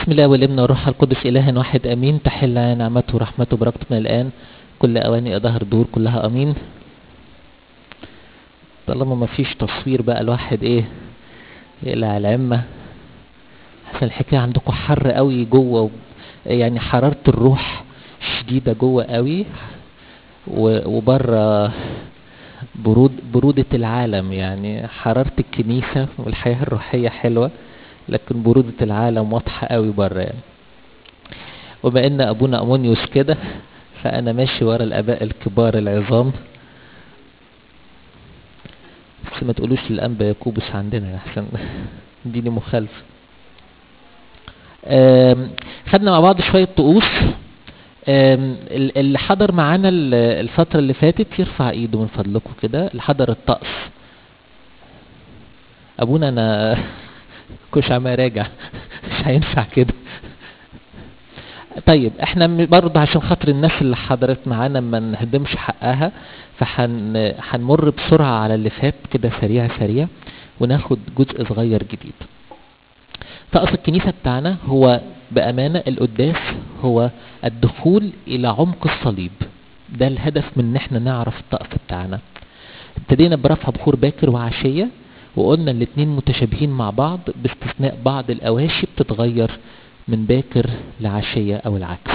بسم الله والابن والروح القدس إله واحد أمين. تحل علينا نعمته ورحمته وبركته من الآن كل أواني ظهر دور كلها أمين. طالما ما فيش تصوير بقى الواحد يقلع العمة، حسن الحكاية عندكم حر قوي جوه، يعني حرارة الروح شديدة جوه قوي، وبره برودة العالم. يعني حرارة الكنيسة والحياة الروحية حلوة، لكن برودة العالم واضحة قوي بره يعني. وبما ان ابونا امونيوس كده، فانا ماشي ورا الاباء الكبار العظام، بس ما تقولوش للانبا ياكوبوس عندنا احسن ديني مخالفة. خدنا مع بعض شوية طقوس. اللي حضر معانا الفترة اللي فاتت يرفع ايده من فضلكم كده، اللي حضر الطقس. ابونا انا كوش عم راجع مش هينفع كده. طيب احنا برضه عشان خاطر الناس اللي حضرت معانا ما نهدمش حقها، هنمر بسرعة على اللي فات كده سريع وناخد جزء صغير جديد. طقس الكنيسة بتاعنا هو بأمانة القداس هو الدخول إلى عمق الصليب. ده الهدف من ان احنا نعرف الطقس بتاعنا. ابتدينا برفع بخور باكر وعشية، وقلنا الاتنين متشابهين مع بعض باستثناء بعض الأواشي بتتغير من باكر لعشية أو العكس.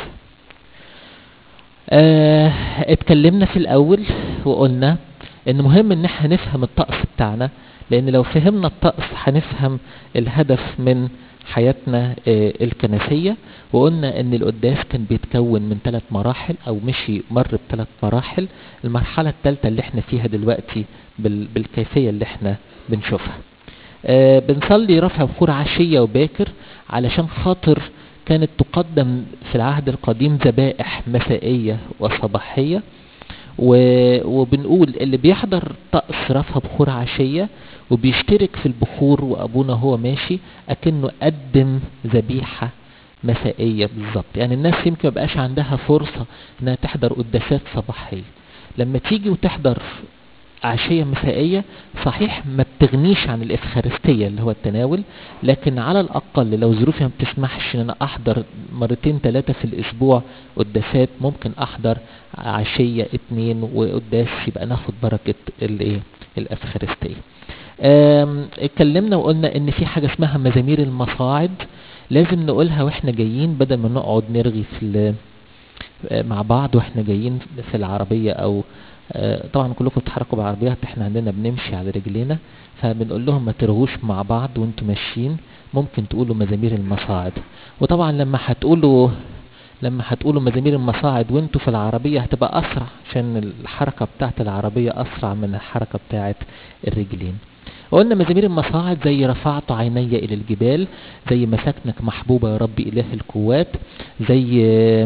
اتكلمنا في الأول وقلنا إن مهم إن احنا نفهم الطقس بتاعنا، لأن لو فهمنا الطقس هنفهم الهدف من حياتنا الكنسية. وقلنا إن القداس كان بيتكون من 3 مراحل، أو مشي مر ب3 مراحل. المرحلة الثالثة اللي احنا فيها دلوقتي بالكيفية اللي احنا بنشوفها. بنصلي رفع بخور عشية وباكر علشان خاطر كانت تقدم في العهد القديم ذبائح مسائية وصباحية. وبنقول اللي بيحضر طقس رفع بخور عشية وبيشترك في البخور وأبونا هو ماشي أكنه قدم ذبيحة مسائية بالظبط. يعني الناس يمكن ما بقاش عندها فرصة انها تحضر قداسات صباحية، لما تيجي وتحضر عشية مسائية صحيح ما بتغنيش عن الإفخارستية اللي هو التناول، لكن على الأقل لو ظروفي ما بتسمحش ان انا احضر 2-3 في الاسبوع قداسات، ممكن احضر عشية 2 وقداس يبقى ناخد بركة الإفخارستية. اتكلمنا وقلنا ان في حاجة اسمها مزامير المصاعد، لازم نقولها واحنا جايين بدل ما نقعد نرغي مع بعض واحنا جايين في العربية، او طبعا كلكم بتتحركوا بعربيات، احنا عندنا بنمشي على رجلينا، فبنقول لهم ما ترغوش مع بعض وانتم ماشيين، ممكن تقولوا مزامير المصاعد. وطبعا لما هتقولوا مزامير المصاعد وانتوا في العربية هتبقى اسرع، عشان الحركة بتاعت العربية اسرع من الحركة بتاعت الرجلين. وقلنا مزامير المصاعد زي رفعت عيني الى الجبال، زي مساكنك محبوبة يا رب اله القوات، زي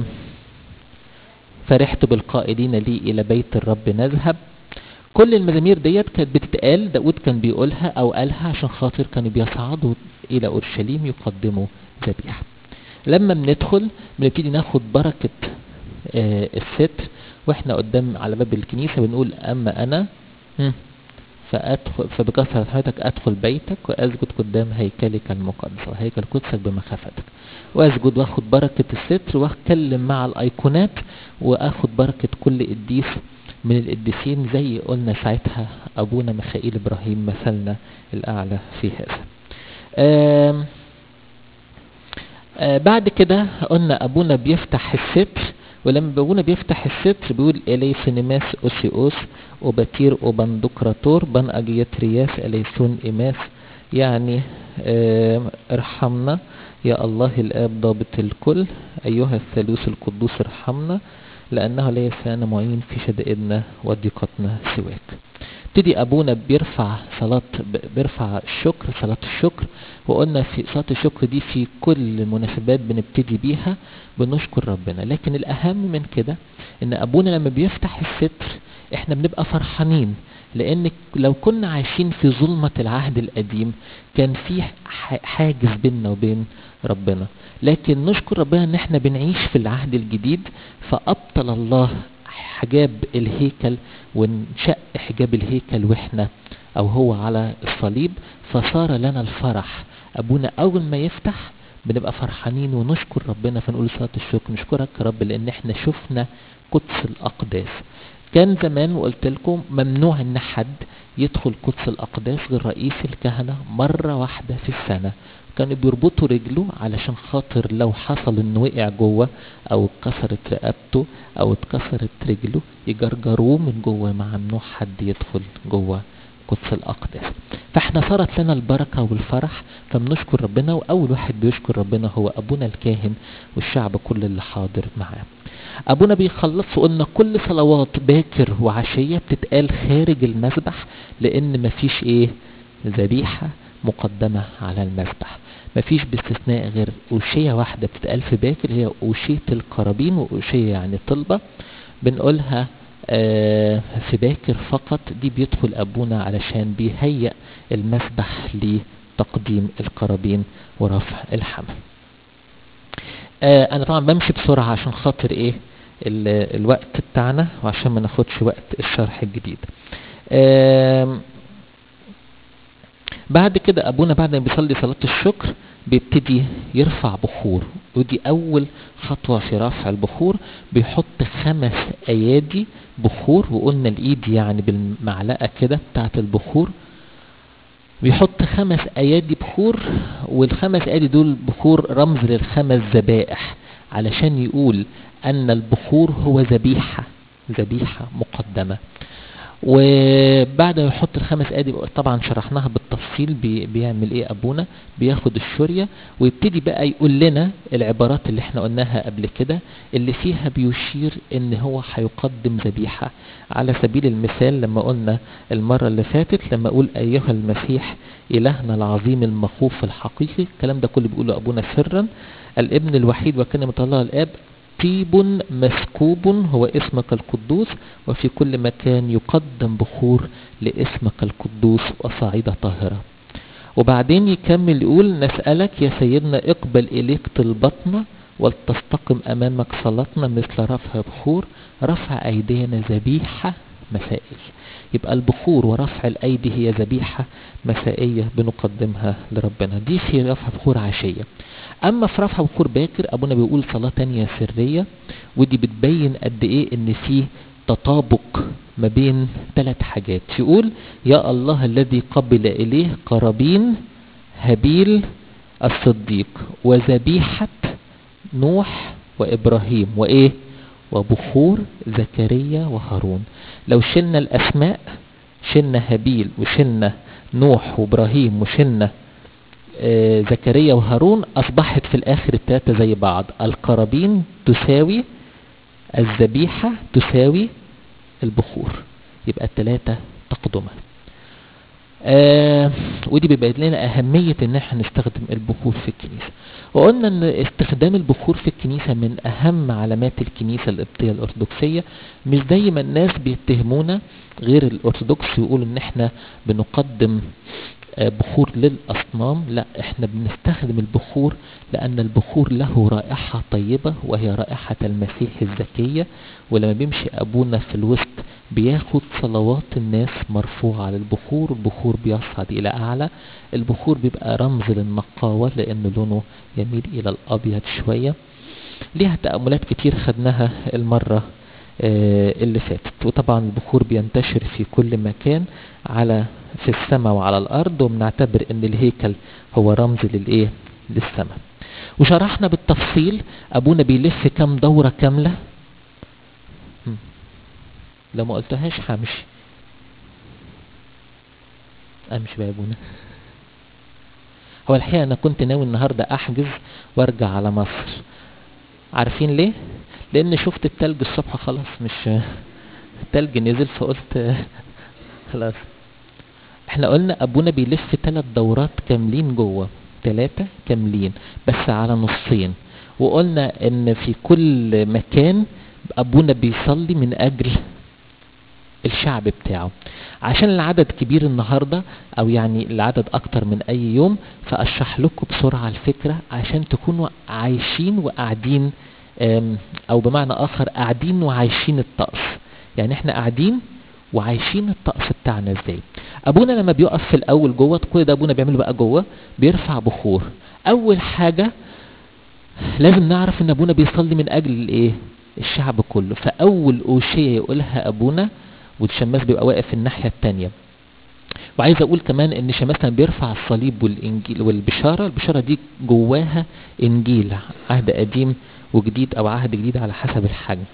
فرحت بالقائلين لي الى بيت الرب نذهب. كل المزامير ديت كانت بتتقال، داود كان بيقولها او قالها عشان خاطر كانوا بيصعدوا الى اورشليم يقدموا ذبيحة. لما بندخل بنبتدي ناخد بركة الستر، واحنا قدام على باب الكنيسة بنقول اما انا فبكثرة رحمتك ادخل بيتك واسجد قدام هيكلك المقدس وهيكل قدسك بمخافتك، واسجد واخد بركة الستر واتكلم مع الايقونات واخد بركة كل قديس من القديسين، زي قلنا ساعتها ابونا ميخائيل ابراهيم مثلنا الاعلى في هذا. بعد كده قلنا ابونا بيفتح الستر، ولما ابونا بيفتح الستر بيقول اليسونيماس اوسيوس وباتير وبندقراطور بن اجيترياس اليسون ايماس، يعني ارحمنا يا الله الاب ضابط الكل ايها الثالوث القدوس ارحمنا، لانه ليس لنا معين في شدائدنا وضيقتنا سواك. ابتدي ابونا بيرفع الشكر، صلاة الشكر. وقلنا في صلاة الشكر دي في كل مناسبات بنبتدي بيها بنشكر ربنا، لكن الاهم من كده ان ابونا لما بيفتح الستر احنا بنبقى فرحانين، لان لو كنا عايشين في ظلمة العهد القديم كان في حاجز بيننا وبين ربنا، لكن نشكر ربنا ان احنا بنعيش في العهد الجديد، فابطل الله حجاب الهيكل وانشق حجاب الهيكل واحنا او هو على الصليب، فصار لنا الفرح. ابونا اول ما يفتح بنبقى فرحانين ونشكر ربنا، فنقول صلاة الشكر نشكرك يا رب لان احنا شفنا قدس الاقداس. كان زمان وقلت لكم ممنوع ان حد يدخل قدس الاقداس غير رئيس الكهنة مرة واحدة في السنة. كانوا بيربطوا رجله علشان خاطر لو حصل انه وقع جوه او اتكسرت رقبته او اتكسرت رجله يجرجروه من جوه، ممنوع حد يدخل جوه قدس الاقداس. فاحنا صارت لنا البركة والفرح فبنشكر ربنا، واول واحد بيشكر ربنا هو ابونا الكاهن والشعب كل اللي حاضر معاه. ابونا بيخلص وقلنا كل صلوات باكر وعشية بتتقال خارج المذبح، لان مفيش ايه ذبيحة مقدمة على المذبح. مفيش باستثناء غير أوشية واحدة بتتقال في باكر، هي أوشية القرابين، وأوشية يعني طلبة بنقولها في باكر فقط. دي بيدخل أبونا علشان بيهيئ المذبح لتقديم القرابين ورفع الحمل. أنا طبعا بمشي بسرعة عشان خاطر إيه الوقت بتاعنا وعشان ما ناخدش وقت الشرح الجديد. بعد كده ابونا بعد ما بيصلي صلاة الشكر بيبتدي يرفع بخور، ودي اول خطوة في رفع البخور. بيحط 5 ايادي بخور، وقلنا الايد يعني بالمعلقة كده بتاعت البخور. بيحط 5 ايادي بخور، وال5 ايادي دول بخور رمز ل5 ذبائح، علشان يقول ان البخور هو ذبيحة مقدمة. وبعد ما يحط ال5 ايادي طبعا شرحناها بالتفصيل بيعمل ايه ابونا، بياخد الشورية ويبتدي بقى يقول لنا العبارات اللي احنا قلناها قبل كده اللي فيها بيشير ان هو هيقدم ذبيحة. على سبيل المثال لما قلنا المرة اللي فاتت لما اقول ايها المسيح الهنا العظيم المخوف الحقيقي، الكلام ده كله بيقوله ابونا سرا. الابن الوحيد وكلمة الله الاب طيب مسكوب هو اسمك القدوس، وفي كل مكان يقدم بخور لاسمك القدوس وصعيدة طاهرة. وبعدين يكمل يقول نسألك يا سيدنا اقبل إليك طلبتنا ولتستقم أمامك صلاتنا مثل رفع بخور، رفع أيدينا ذبيحة مسائية. يبقى البخور ورفع الأيدي هي ذبيحة مسائية بنقدمها لربنا، دي في رفع بخور عشية. اما في رفع بخور باكر ابونا بيقول صلاة تانية سرية، ودي بتبين قد ايه ان في تطابق ما بين 3 حاجات. يقول يا الله الذي قبل اليه قرابين هابيل الصديق وذبيحة نوح وابراهيم وايه وبخور زكريا وهارون. لو شلنا الاسماء، شلنا هابيل وشلنا نوح وابراهيم وشلنا زكريا وهارون، اصبحت في الاخر ال3 زي بعض. القرابين تساوي الذبيحة تساوي البخور، يبقى ال3 تقدمة. ودي بيبين لنا اهمية ان احنا نستخدم البخور في الكنيسة. وقلنا ان استخدام البخور في الكنيسة من اهم علامات الكنيسة القبطية الارثوذكسية. مش زي ما الناس بيتهمونا غير الارثوذكس ويقولوا ان احنا بنقدم بخور للأصنام، لا احنا بنستخدم البخور لأن البخور له رائحة طيبة وهي رائحة المسيح الزكية. ولما بيمشي أبونا في الوسط بياخد صلوات الناس مرفوعة للبخور، البخور بيصعد إلى أعلى. البخور بيبقى رمز للنقاوة لأنه لونه يميل إلى الأبيض شوية. ليها تأملات كتير خدناها المرة اللي فاتت. وطبعا البخور بينتشر في كل مكان على في السماء وعلى الارض، وبنعتبر ان الهيكل هو رمز للايه للسماء. وشرحنا بالتفصيل ابونا بيلف كام دورة كاملة. لو ما قلتهاش همشي بقى ابونا. هو الحقيقة انا كنت ناوي النهاردة احجز وارجع على مصر. عارفين ليه؟ لان شفت التلج الصبح خلاص، مش التلج نزل فقلت خلاص. احنا قلنا ابونا بيلف 3 دورات كاملين جوه، 3 كاملين بس على نصين. وقلنا ان في كل مكان ابونا بيصلي من اجل الشعب بتاعه. عشان العدد كبير النهاردة او يعني العدد اكتر من اي يوم، فاشرح لكم بسرعة الفكرة عشان تكونوا عايشين وقاعدين، او بمعنى اخر قاعدين وعايشين الطقس. يعني احنا قاعدين وعايشين الطقس بتاعنا ازاي. ابونا لما بيقف في الاول جوه، كل ده ابونا بيعمله بقى جوه، بيرفع بخور. اول حاجة لازم نعرف ان ابونا بيصلي من اجل الايه؟ الشعب كله. فاول اوشية يقولها ابونا، والشماس بيبقى واقف في الناحية التانية. وعايز اقول كمان ان شماس كان بيرفع الصليب والانجيل والبشارة. البشارة دي جواها انجيل، عهد قديم وجديد او عهد جديد على حسب الحجم.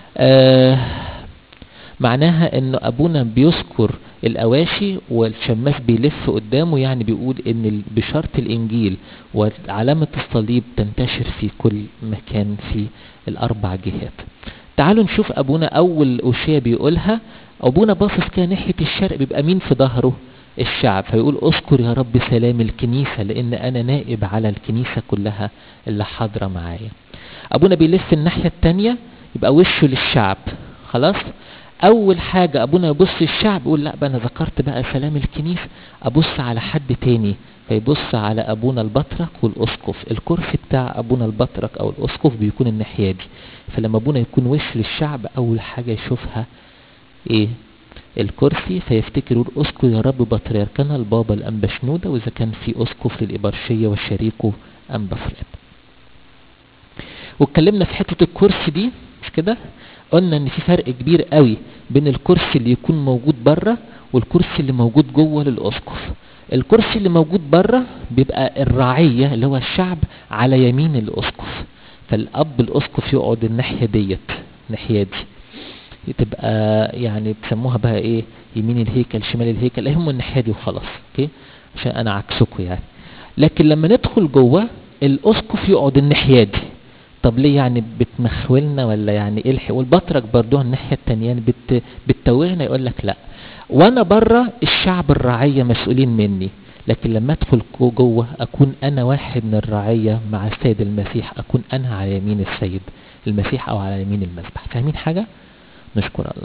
معناها ان ابونا بيذكر الاواشي والشماس بيلف قدامه، يعني بيقول ان بشارة الانجيل وعلامة الصليب تنتشر في كل مكان في الاربع جهات. تعالوا نشوف ابونا اول اوشية بيقولها. ابونا باصص كده ناحية الشرق، بيبقى مين في ظهره؟ الشعب. فيقول اذكر يا رب سلام الكنيسة، لان انا نائب على الكنيسة كلها اللي حاضرة معايا. ابونا بيلف الناحية التانية، يبقى وشه للشعب. خلاص، اول حاجة ابونا يبص الشعب، يقول لا بقى انا ذكرت بقى سلام الكنيسة، ابص على حد تاني. فيبص على ابونا البطرك والاسقف. الكرسي بتاع ابونا البطرك او الاسقف بيكون الناحية دي. فلما ابونا يكون وش للشعب، اول حاجة يشوفها ايه؟ الكرسي. فيفتكر يقول اذكر يا رب بطريركنا البابا الانبا شنودة، واذا كان في اسقف للابرشية وشريكه انبا فراد. واتكلمنا في حتة الكرسي دي مش كده؟ قلنا ان في فرق كبير قوي بين الكرسي اللي يكون موجود بره والكرسي اللي موجود جوه للاسقف. الكرسي اللي موجود بره بيبقى الرعية اللي هو الشعب على يمين الاسقف. فالاب الاسقف يقعد الناحية ديت، الناحية دي تبقى يعني بيسموها بقى ايه؟ يمين الهيكل شمال الهيكل، هم الناحية دي وخلاص. اوكي، عشان انا عكسكم يعني. لكن لما ندخل جوه الاسقف يقعد الناحية دي. طب ليه يعني بتمخولنا ولا يعني ايه؟ والبطرك برضو الناحية التانية يعني بتتوهنا. يقول لك لا، وانا بره الشعب الرعية مسؤولين مني، لكن لما ادخل جوه اكون انا واحد من الرعية مع السيد المسيح، اكون انا على يمين السيد المسيح او على يمين المذبح. فاهمين حاجة؟ نشكر الله.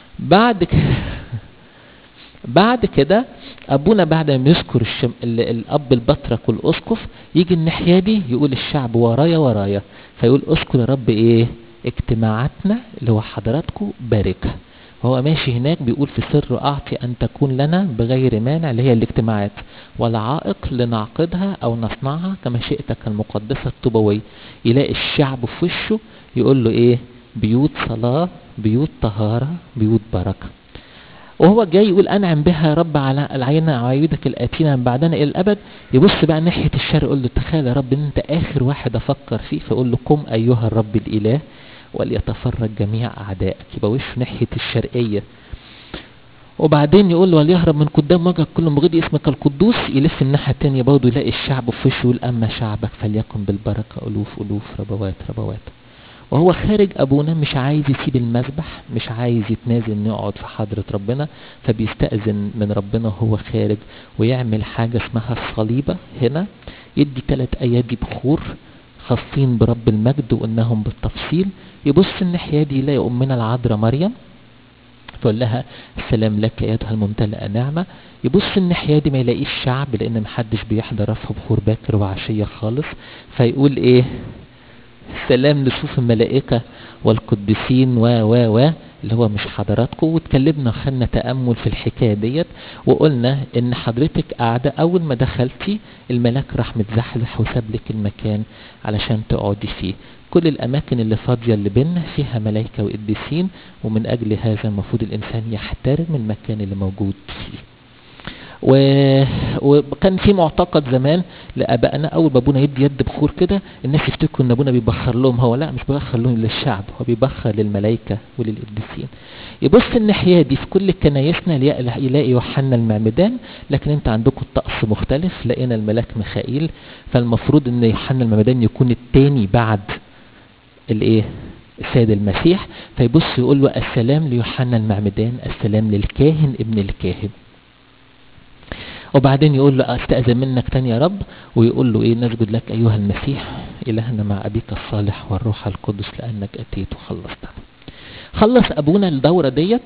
بعد كده ابونا بعد ما يذكر الاب البطرك والاسقف، يجي الناحيه دي يقول الشعب ورايا ورايا. فيقول اذكر يا رب ايه؟ اجتماعاتنا اللي هو حضراتكم باركها. وهو ماشي هناك بيقول في سر اعطي ان تكون لنا بغير مانع، اللي هي الاجتماعات، ولا عائق لنعقدها او نصنعها كما شئتك المقدسه الطوبويه. يلاقي الشعب في وشه يقول له ايه؟ بيوت صلاه، بيوت طهاره، بيوت بركه. وهو جاي يقول انعم بها يا رب على العينة عوايدك الاتينا من بعدنا الى الابد. يبص بقى ناحية الشرق، يقول له تخيل يا رب ان انت اخر واحد افكر فيه. فيقول له قم ايها الرب الاله وليتفرج جميع اعدائك. يبقى وشه ناحية الشرقية. وبعدين يقول له وليهرب من قدام وجهك كل مغيض اسمك القدوس. يلف الناحية التانية برضه يلاقي الشعب في وشه، يقول اما شعبك فليكن بالبركة الوف الوف ربوات ربوات. وهو خارج ابونا مش عايز يسيب المذبح، مش عايز يتنازل انه يقعد في حضرة ربنا. فبيستأذن من ربنا وهو خارج، ويعمل حاجة اسمها الصليبة. هنا يدي 3 ايادي بخور خاصين برب المجد وانهم بالتفصيل. يبص الناحية دي يلاقي امنا العذراء مريم، فقول لها السلام لك ايتها الممتلئة نعمة. يبص الناحية دي ما يلاقيش شعب، لان محدش بيحضر رفع بخور باكر وعشية خالص. فيقول ايه؟ سلام لصوف الملائكة والقديسين اللي هو مش حضراتكم. واتكلمنا وخدنا تأمل في الحكاية ديت، وقلنا ان حضرتك قاعدة اول ما دخلتي الملاك راح متزحزح وساب لك المكان علشان تقعدي فيه. كل الاماكن اللي فاضية اللي بينا فيها ملائكة وقديسين، ومن اجل هذا المفروض الانسان يحترم المكان اللي موجود فيه. وكان في معتقد زمان لابائنا، اول ما ابونا يدي يد بخور كده الناس يفتكروا ان ابونا بيبخر لهم. هو لا، مش بيبخر لهم للشعب، هو بيبخر للملائكه وللقديسين. يبص الناحيه دي في كل كنايسنا يلاقي يوحنا المعمدان، لكن انت عندكم الطقس مختلف. لقينا الملاك ميخائيل، فالمفروض ان يوحنا المعمدان يكون الثاني بعد الايه؟ السيد المسيح. فيبص يقول له السلام ليوحنا المعمدان، السلام للكاهن ابن الكاهن. وبعدين يقول له استأذن منك تاني يا رب، ويقول له ايه؟ نسجد لك ايها المسيح الهنا مع ابيك الصالح والروح القدس لانك اتيت وخلصتنا. خلص ابونا الدورة ديت،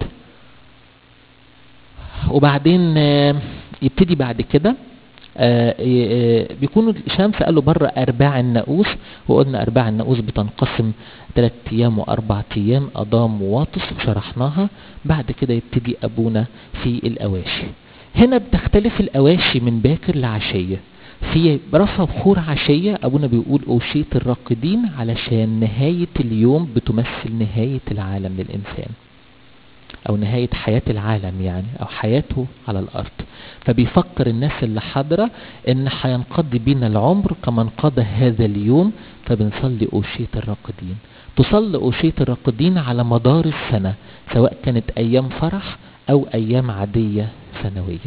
وبعدين يبتدي بعد كده بيكونوا الشمس قالوا بره ارباع الناقوس. وقلنا ارباع الناقوس بتنقسم 3 ايام و4 ايام، اضام وواطس وشرحناها. بعد كده يبتدي ابونا في الاواشي. هنا بتختلف الاواشي من باكر لعشية. في رفع بخور عشية أبونا بيقول أوشية الراقدين علشان نهاية اليوم بتمثل نهاية العالم للإنسان، أو نهاية حياة العالم يعني، أو حياته على الأرض. فبيفكر الناس اللي حاضرة إن هينقضي بينا العمر كما انقضى هذا اليوم، فبنصلي أوشية الراقدين. تصلي أوشية الراقدين على مدار السنة، سواء كانت أيام فرح أو أيام عادية سنوية.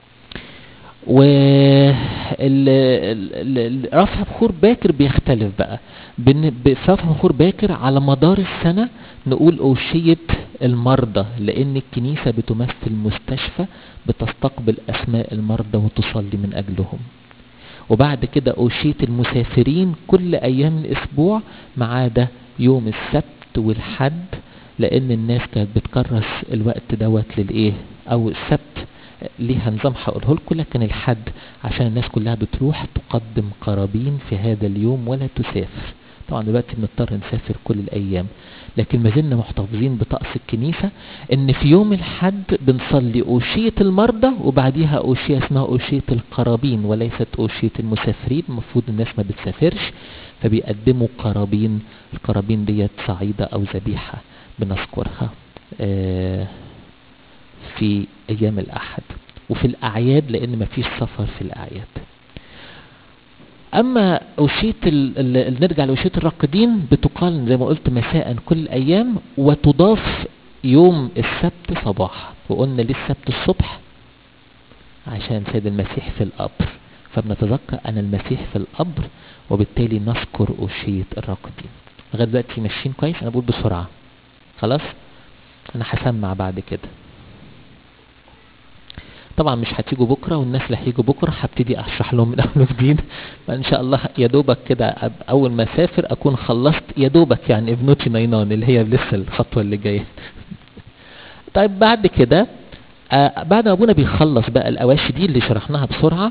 ورفع بخور باكر بيختلف بقى. رفع بخور باكر على مدار السنة نقول أوشية المرضى، لأن الكنيسة بتمثل مستشفى بتستقبل أسماء المرضى وتصلي من أجلهم. وبعد كده أوشية المسافرين كل أيام الأسبوع ما عدا يوم السبت والحد، لأن الناس كانت بتكرس الوقت دوت للإيه، أو السبت ليها نظام هقوله لكم، لكن الحد عشان الناس كلها بتروح تقدم قرابين في هذا اليوم ولا تسافر. طبعا دلوقتي بنضطر نسافر كل الأيام، لكن ما زلنا محتفظين بطقس الكنيسة ان في يوم الحد بنصلي أوشية المرضى وبعديها أوشية اسمها أوشية القرابين وليست أوشية المسافرين. المفروض الناس ما بتسافرش فبيقدموا قرابين. القرابين ديت صعيدة أو ذبيحة بنذكرها في أيام الأحد وفي الأعياد، لأن ما فيش سفر في الأعياد. أما أوشية نرجع لأوشية الراقدين بتقال زي ما قلت مساء كل الأيام، وتضاف يوم السبت صباحا. وقلنا ليه السبت الصبح؟ عشان سيد المسيح في القبر، فبنتذكر أن المسيح في القبر، وبالتالي نذكر أوشية الراقدين. لغاية دلوقتي ماشيين كويس؟ أنا بقول بسرعة خلاص، أنا هسمع بعد كده. طبعا مش هتيجوا بكره، والناس اللي هيجوا بكره هبتدي اشرح لهم من اول وجديد، فان شاء الله يا دوبك كده اول ما اسافر اكون خلصت يا دوبك يعني ابنتي نينان اللي هي لسه الخطوه اللي جايه. طيب بعد كده بعد ما ابونا بيخلص بقى الاواشي دي اللي شرحناها بسرعه،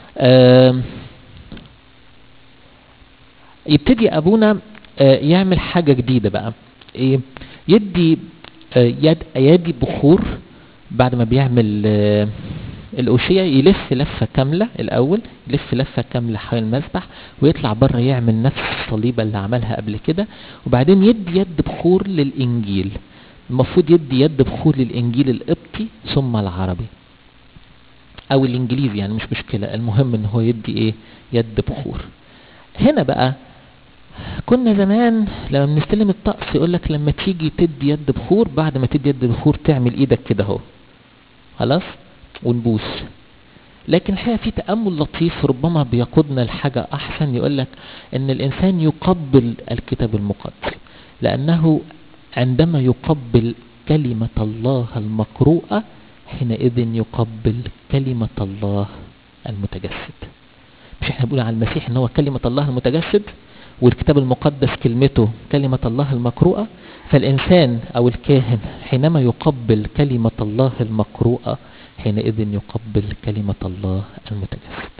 يبتدي ابونا يعمل حاجه جديده بقى. ايه؟ يدي ايادي بخور. بعد ما بيعمل الأوشية يلف لفة كاملة الأول، يلف لفة كاملة حول المذبح ويطلع بره يعمل نفس الصليبة اللي عملها قبل كده، وبعدين يدي يد بخور للإنجيل. المفروض يدي يد بخور للإنجيل القبطي ثم العربي أو الإنجليزي، يعني مش مشكلة، المهم إن هو يدي إيه؟ يد بخور. هنا بقى كنا زمان لما بنستلم الطقس يقولك لما تيجي تدي يد بخور، بعد ما تدي يد بخور تعمل إيدك كده اهو خلاص ونبوس. لكن الحقيقة في تأمل لطيف ربما بيقودنا لحاجة أحسن، يقولك إن الإنسان يقبل الكتاب المقدس، لأنه عندما يقبل كلمة الله المقروءة حينئذ يقبل كلمة الله المتجسد. مش احنا بنقول على المسيح إن هو كلمة الله المتجسد، والكتاب المقدس كلمته كلمة الله المقروءة؟ فالإنسان أو الكاهن حينما يقبل كلمة الله المقروءة حينئذ يقبل كلمة الله المتجسد.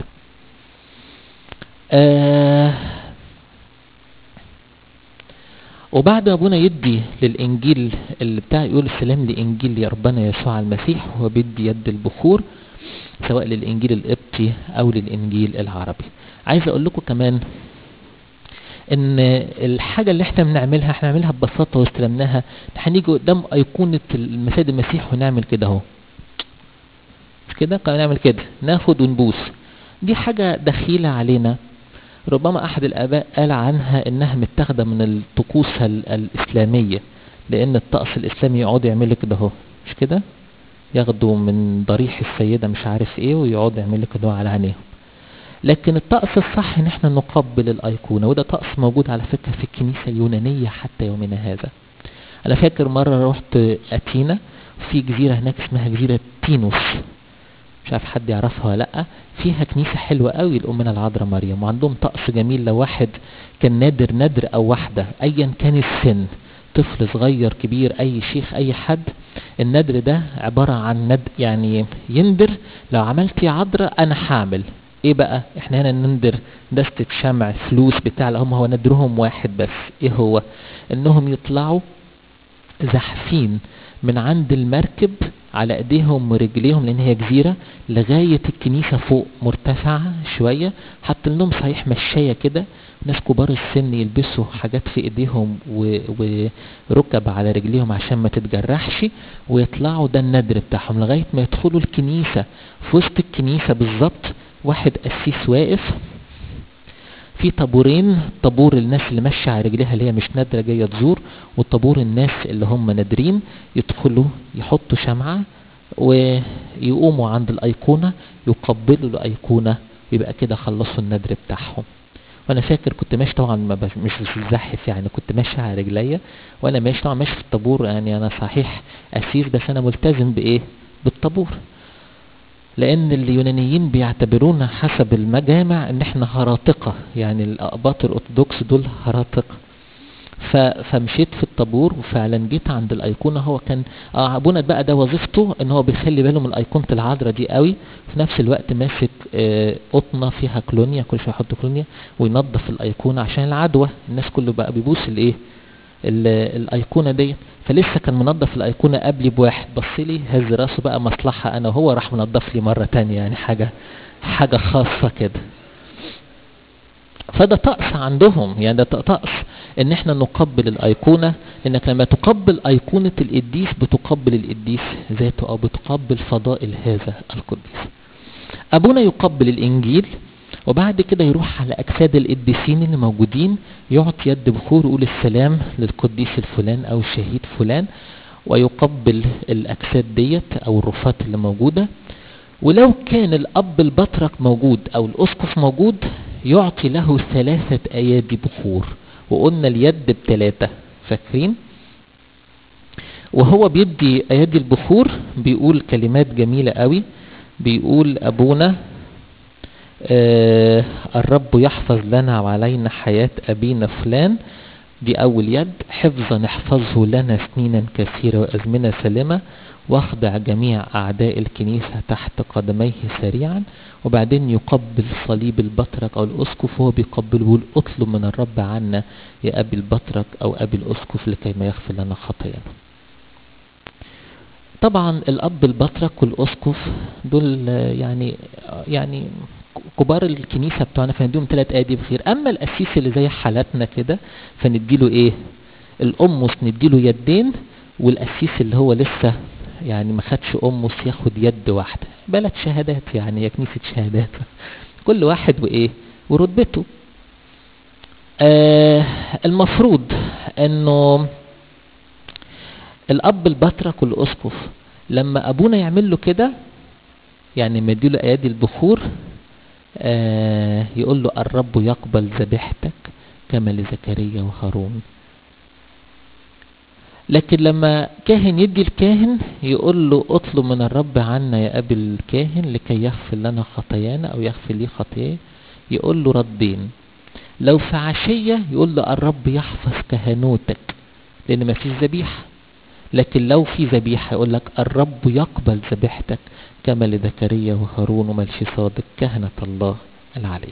وبعد أبونا يدي للإنجيل اللي بتاع يقول السلام لإنجيل يا ربنا يسوع المسيح، هو بيدي يد البخور سواء للإنجيل القبطي أو للإنجيل العربي. عايز أقول لكم كمان ان الحاجة اللي احنا بنعملها احنا نعملها ببساطة واستلمناها. هنيجي قدام ايقونة السيد المسيح ونعمل كده اهو، مش كده؟ نعمل كده، ناخد ونبوس. دي حاجة دخيلة علينا، ربما احد الاباء قال عنها انها متاخدة من الطقوس الاسلامية، لان الطقس الاسلامي يقعدوا يعملوا كده اهو، مش كده؟ ياخدوا من ضريح السيدة مش عارف ايه ويقعدوا يعملوا كده على عينيهم. لكن الطقس الصح ان احنا نقبل الايقونه، وده طقس موجود على فكره في الكنيسه اليونانيه حتى يومنا هذا. انا فاكر مره رحت اثينا، في جزيره هناك اسمها جزيره تينوس، مش عارف حد يعرفها ولا لا، فيها كنيسه حلوه قوي لامنا العذراء مريم، وعندهم طقس جميل. لو واحد كان نادر او واحده ايا كان السن، طفل صغير كبير اي شيخ اي حد، الندر ده عباره عن ندر، يعني يندر لو عملت يا عذراء انا هعمل ايه بقى. احنا هنا نندر دستة شمع فلوس بتاع، لهم هو ندرهم واحد بس، ايه هو؟ انهم يطلعوا زحفين من عند المركب على ايديهم ورجليهم لان هي جزيرة لغاية الكنيسة فوق مرتفعة شوية، حتى لهم صحيح مشاية كده، ناس كبار السن يلبسوا حاجات في ايديهم وركب على رجليهم عشان ما تتجرحش، ويطلعوا ده الندر بتاعهم لغاية ما يدخلوا الكنيسة. في وسط الكنيسة بالظبط واحد قسيس واقف في طابورين، طابور الناس اللي ماشيه على رجليها اللي هي مش نادره جايه تزور، وطابور الناس اللي هم نادرين يدخلوا يحطوا شمعه ويقوموا عند الايقونه يقبلوا الايقونه، يبقى كده خلصوا النذر بتاعهم. وانا فاكر كنت ماشي طبعا مش بزحف يعني، كنت ماشي على رجليا وانا ماشي طبعا ماشي في الطابور، يعني انا صحيح اسير بس انا ملتزم بايه؟ بالطابور، لان اليونانيين بيعتبرونا حسب المجامع ان احنا هراطقة، يعني الأقباط الأرثوذكس دول هراطقة. فمشيت في الطابور وفعلا جيت عند الأيقونة. هو كان أبونا بقى ده وظيفته ان هو بيخلي باله من الأيقونة العذراء دي قوي، في نفس الوقت ماسك قطنة فيها كلونيا، كل شوية يحط كلونيا وينظف الأيقونة عشان العدوى، الناس كله بقى بيبوس الايه الايقونه دي. فلسه كان منظف الايقونه قبلي بواحد، بص لي هز راسه بقى مصلحه انا وهو، راح منظف لي مره تانية، يعني حاجه خاصه كده. فده طقس عندهم، يعني ده طقس ان احنا نقبل الايقونه، انك لما تقبل ايقونه القديس بتقبل القديس ذاته او بتقبل فضائل هذا القديس. ابونا يقبل الانجيل وبعد كده يروح على اجساد القديسين اللي موجودين، يعطي يد بخور ويقول السلام للقديس الفلان او الشهيد فلان، ويقبل الاجساد ديت او الرفات اللي موجوده. ولو كان الاب البطرك موجود او الاسقف موجود يعطي له 3 ايادي بخور، وقلنا اليد ب3 فاكرين. وهو بيدي ايادي البخور بيقول كلمات جميله قوي، بيقول ابونا الرب يحفظ لنا وعلينا حياة أبينا فلان، دي أول يد، حفظا احفظه لنا سنينا كثيرة وأزمنة سالمة، واخضع جميع أعداء الكنيسة تحت قدميه سريعا. وبعدين يقبل صليب البطرك أو الأسقف وهو بيقبله ويقول اطلب من الرب عنا يا أبي البطرك أو أبي الأسقف لكي ما يغفر لنا خطايانا. طبعا الأب البطرك والأسقف دول يعني كبار الكنيسة بتوعنا، فنديهم 3 ايادي بخير. اما القسيس اللي زي حالاتنا كده فنديله ايه؟ القمص نديله يدين، والقسيس اللي هو لسه يعني ما خدش قمص ياخد يد واحدة. بلد شهادات يعني، هي كنيسة شهادات كل واحد وايه ورتبته. المفروض انه الاب البطرك والاسقف لما ابونا يعمل له كده، يعني لما يديله ايادي البخور يقول له الرب يقبل ذبيحتك كما لزكريا وهارون. لكن لما كاهن يدي الكاهن يقول له اطلب من الرب عنا يا ابي الكاهن لكي يغفر لنا خطايانا او يغفر لي خطاياي، يقول له ردين. لو في عشية يقول له الرب يحفظ كهنوتك لان ما فيش ذبيحة، لكن لو في ذبيحة يقول لك الرب يقبل ذبيحتك كما لزكريا وهارون وملشي صادق كهنة الله العلي.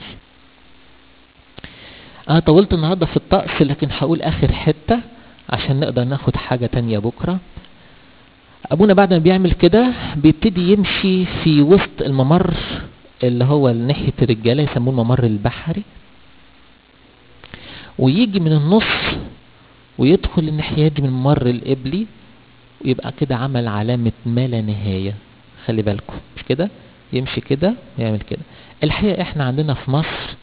انا طولت النهاردة في الطقس، لكن هقول اخر حتة عشان نقدر ناخد حاجة تانية بكرة. ابونا بعد ما بيعمل كده بيبتدي يمشي في وسط الممر اللي هو ناحية الرجالة يسموه الممر البحري، ويجي من النص ويدخل الناحية دي من الممر القبلي، ويبقى كده عمل علامة ما لا نهاية. خلي بالكم مش كده، يمشي كده ويعمل كده. الحقيقة احنا عندنا في مصر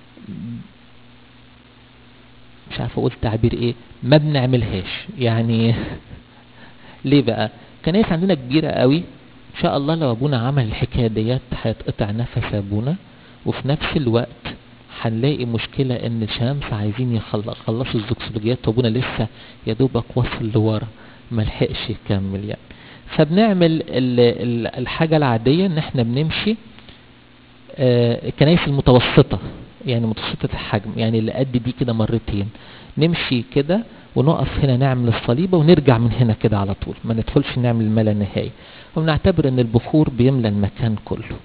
مش عارف اقول تعبير ايه، ما بنعملهاش يعني ليه بقى؟ كنايس عندنا كبيرة قوي ان شاء الله، لو ابونا عمل الحكاية ديت هيتقطع نفس ابونا، وفي نفس الوقت هنلاقي مشكلة ان الشمس عايزين يخلصوا الزوكسولوجيات وابونا لسه يا دوبك وصل لورا ملحقش يكمل يعني. فبنعمل الحاجة العادية ان احنا بنمشي الكنايس المتوسطة، يعني متوسطة الحجم، يعني اللي قد دي كده مرتين، نمشي كده ونقف هنا نعمل الصليبة ونرجع من هنا كده على طول، ما ندخلش نعمل ما لا نهاية، وبنعتبر ان البخور بيملى المكان كله.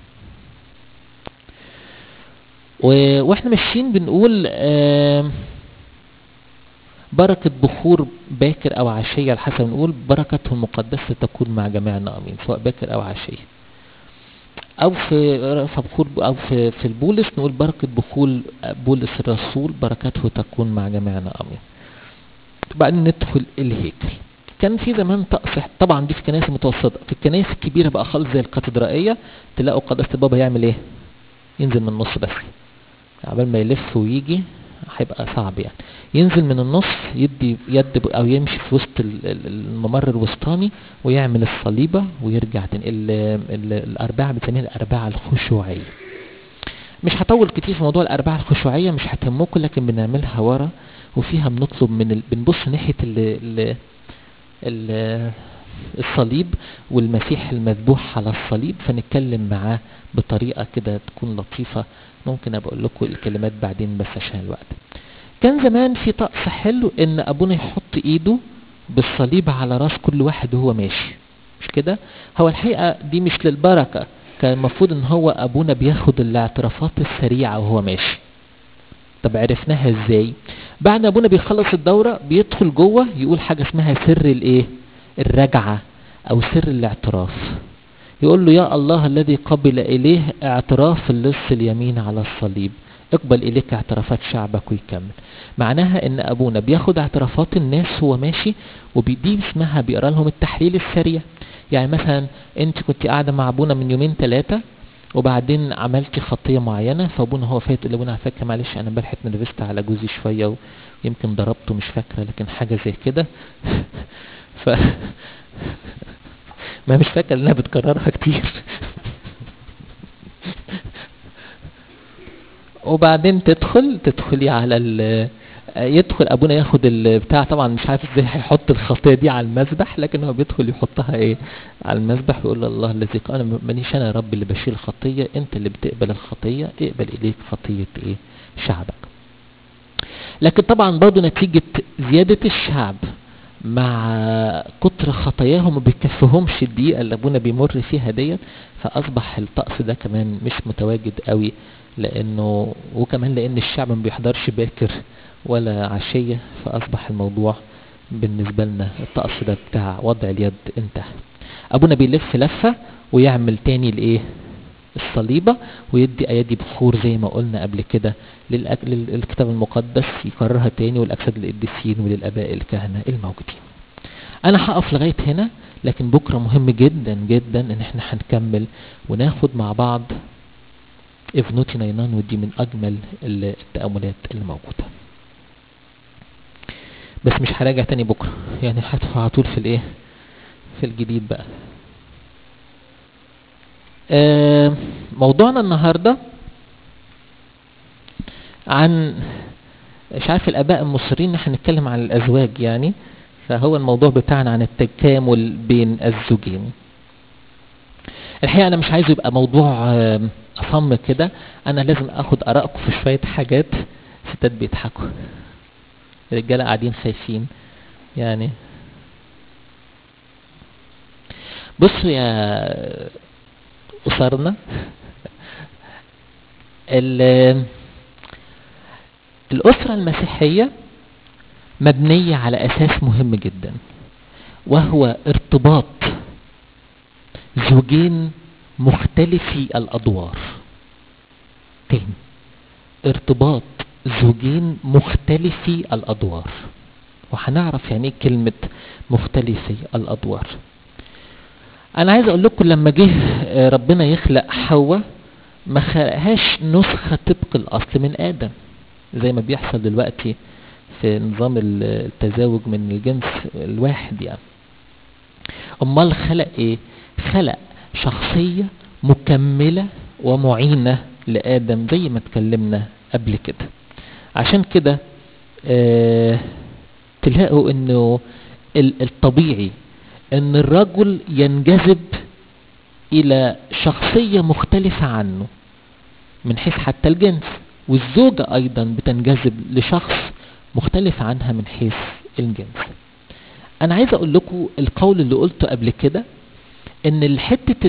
واحنا ماشيين بنقول بركة بخور باكر او عشية، على حسب نقول بركته المقدسة تكون مع جميعنا امين، سواء باكر او عشية. او في بخور او في البولس نقول بركة بخور بولس الرسول بركته تكون مع جميعنا امين. بعدين ندخل الهيكل. كان في زمان طقس، طبعا دي في كنائس متوسطة، في الكنائس الكبيرة بقى خالص زي الكاتدرائية تلاقوا قداسة البابا يعمل ايه؟ ينزل من النص بس، عبال ما يلف ويجي هيبقى صعب يعني. ينزل من النص يدي يد او يمشي في وسط الممر الوسطاني ويعمل الصليبة ويرجع تاني. الارباع بنسميها الارباع الخشوعية. مش هطول كتير في موضوع الارباع الخشوعية، مش هتهمكم، لكن بنعملها ورا وفيها بنطلب بنبص ناحية الصليب والمسيح المذبوح على الصليب، فنتكلم معاه بطريقة كده تكون لطيفة. ممكن ابقى اقول لكم الكلمات بعدين بس عشان الوقت. كان زمان في طقس حلو ان ابونا يحط ايده بالصليب على راس كل واحد وهو ماشي، مش كده؟ هو الحقيقة دي مش للبركة، كان المفروض ان هو ابونا بياخد الاعترافات السريعة وهو ماشي. طب عرفناها ازاي؟ بعد ابونا بيخلص الدورة بيدخل جوه يقول حاجة اسمها سر الايه؟ الرجعة او سر الاعتراف. يقول له يا الله الذي قبل اليه اعتراف اللص اليمين على الصليب، اقبل اليك اعترافات شعبك، ويكمل. معناها ان ابونا بياخد اعترافات الناس هو ماشي، وبيدي اسمها بيقرا لهم التحليل السريع. يعني مثلا انت كنت قاعدة مع ابونا من يومين 3 وبعدين عملتي خطية معينة، فابونا هو فايت يقول لابونا على فكرة معلش انا امبارح اتنرفزت على جوزي شوية ويمكن ضربته مش فاكرة، لكن حاجة زي كده ف ما مش فاكر انها بتكررها كتير وبعدين تدخلي على يدخل ابونا ياخد البتاع، طبعا مش عارف ازاي هيحط الخطيه دي على المذبح، لكن هو بيدخل يحطها ايه على المذبح ويقول الله الذي قال انا مانيش انا يا رب اللي بشيل الخطيه، انت اللي بتقبل الخطيه، اقبل اليك خطيه ايه شعبك. لكن طبعا برضه نتيجه زياده الشعب مع كتر خطاياهم ما بيكفهمش الدقيقه اللي ابونا بيمر فيها ديت، فاصبح الطقس ده كمان مش متواجد قوي، لانه وكمان لان الشعب ما بيحضرش باكر ولا عشية، فاصبح الموضوع بالنسبة لنا الطقس ده بتاع وضع اليد انتهى. ابونا بيلف لفة ويعمل تاني الايه الصليبة، ويدي ايادي بخور زي ما قلنا قبل كده للكتاب المقدس، يكررها تاني والاجساد للقديسين وللاباء الكهنة الموجودين. انا هقف لغاية هنا، لكن بكرة مهم جدا جدا ان احنا هنكمل وناخد مع بعض ابنوتي نينان، ودي من اجمل التأملات اللي موجودة. بس مش هراجع تاني بكرة، يعني هدخل على طول في الايه في الجديد بقى. موضوعنا النهاردة عن مش عارف الاباء المصريين احنا هنتكلم عن الازواج يعني، فهو الموضوع بتاعنا عن التكامل بين الزوجين. الحقيقة انا مش عايز يبقى موضوع اصم كده، انا لازم اخد ارائكم في شوية حاجات. ستات بيضحكوا، الرجالة قاعدين خايفين يعني. بصوا يا أسرنا، الأسرة المسيحية مبنية على أساس مهم جدا، وهو ارتباط زوجين مختلفي الأدوار. تاني، ارتباط زوجين مختلفي الأدوار، وهنعرف يعني ايه كلمة مختلفي الأدوار. أنا عايز أقول لكم لما جه ربنا يخلق حواء ما خلقهاش نسخة طبق الأصل من آدم زي ما بيحصل دلوقتي في نظام التزاوج من الجنس الواحد يعني. أمال خلق إيه؟ خلق شخصية مكملة ومعينة لآدم زي ما اتكلمنا قبل كده. عشان كده تلاقوا انه الطبيعي ان الرجل ينجذب الى شخصية مختلفة عنه من حيث حتى الجنس، والزوجة ايضا بتنجذب لشخص مختلف عنها من حيث الجنس. انا عايز اقول لكم القول اللي قلته قبل كده، ان حتة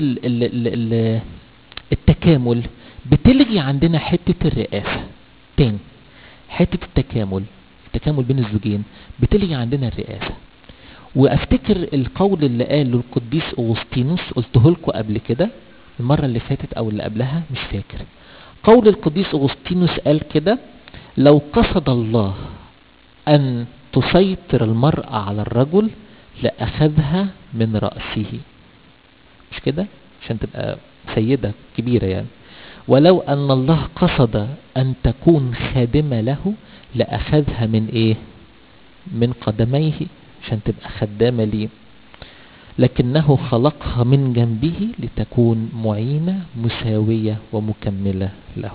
التكامل بتلغي عندنا حتة الرئاسة. تاني، حتة التكامل التكامل بين الزوجين بتلغي عندنا الرئاسة. وافتكر القول اللي قاله القديس أغسطينوس، قلته لكم قبل كده المرة اللي فاتت او اللي قبلها مش فاكر. قول القديس أغسطينوس قال كده: لو قصد الله ان تسيطر المرأة على الرجل لأخذها من رأسه. مش كده؟ عشان تبقى سيدة كبيرة يعني. ولو ان الله قصد ان تكون خادمة له لأخذها من ايه؟ من قدميه عشان تبقى خدامة ليه. لكنه خلقها من جنبه لتكون معينة مساوية ومكملة له.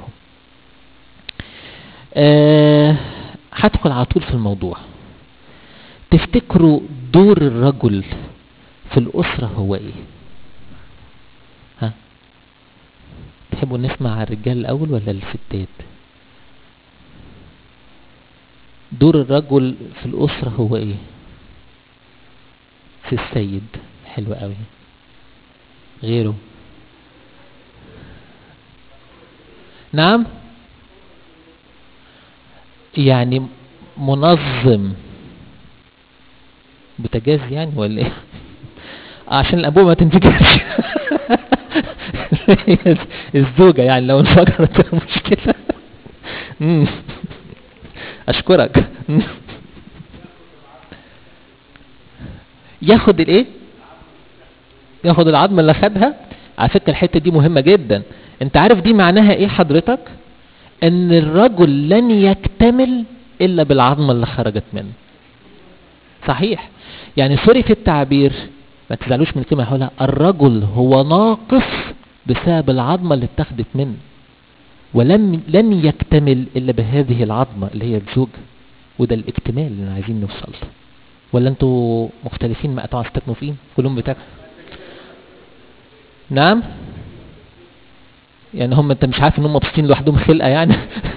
هدخل على طول في الموضوع. تفتكروا دور الرجل في الأسرة هو ايه؟ ها؟ تحبوا نسمع الرجال الأول ولا الستات؟ دور الرجل في الأسرة هو ايه؟ في السيد. حلو قوي. غيره؟ نعم، يعني منظم بوتاجاز يعني ولا ايه؟ عشان الانبوبه ما تنفجرش. الزوجه يعني لو انفجرت مشكله. اشكرك. ياخد الايه؟ ياخد العظمه اللي خدها. على فكره الحته دي مهمه جدا. انت عارف دي معناها ايه حضرتك؟ ان الرجل لن يكتمل الا بالعظمه اللي خرجت منه. صحيح؟ يعني سوري في التعبير، ما تزعلوش من الكلمه هقولها، الرجل هو ناقص بسبب العظمه اللي اتخذت منه، لن يكتمل الا بهذه العظمه اللي هي الزوج. وده الاكتمال اللي عايزين نوصل له. ولا انتوا مختلفين ما طبعا ستات موافقين كلهم بتاعك؟ نعم، يعني هم انت مش عارف ان هم مبسوطين لوحدهم خلقه يعني؟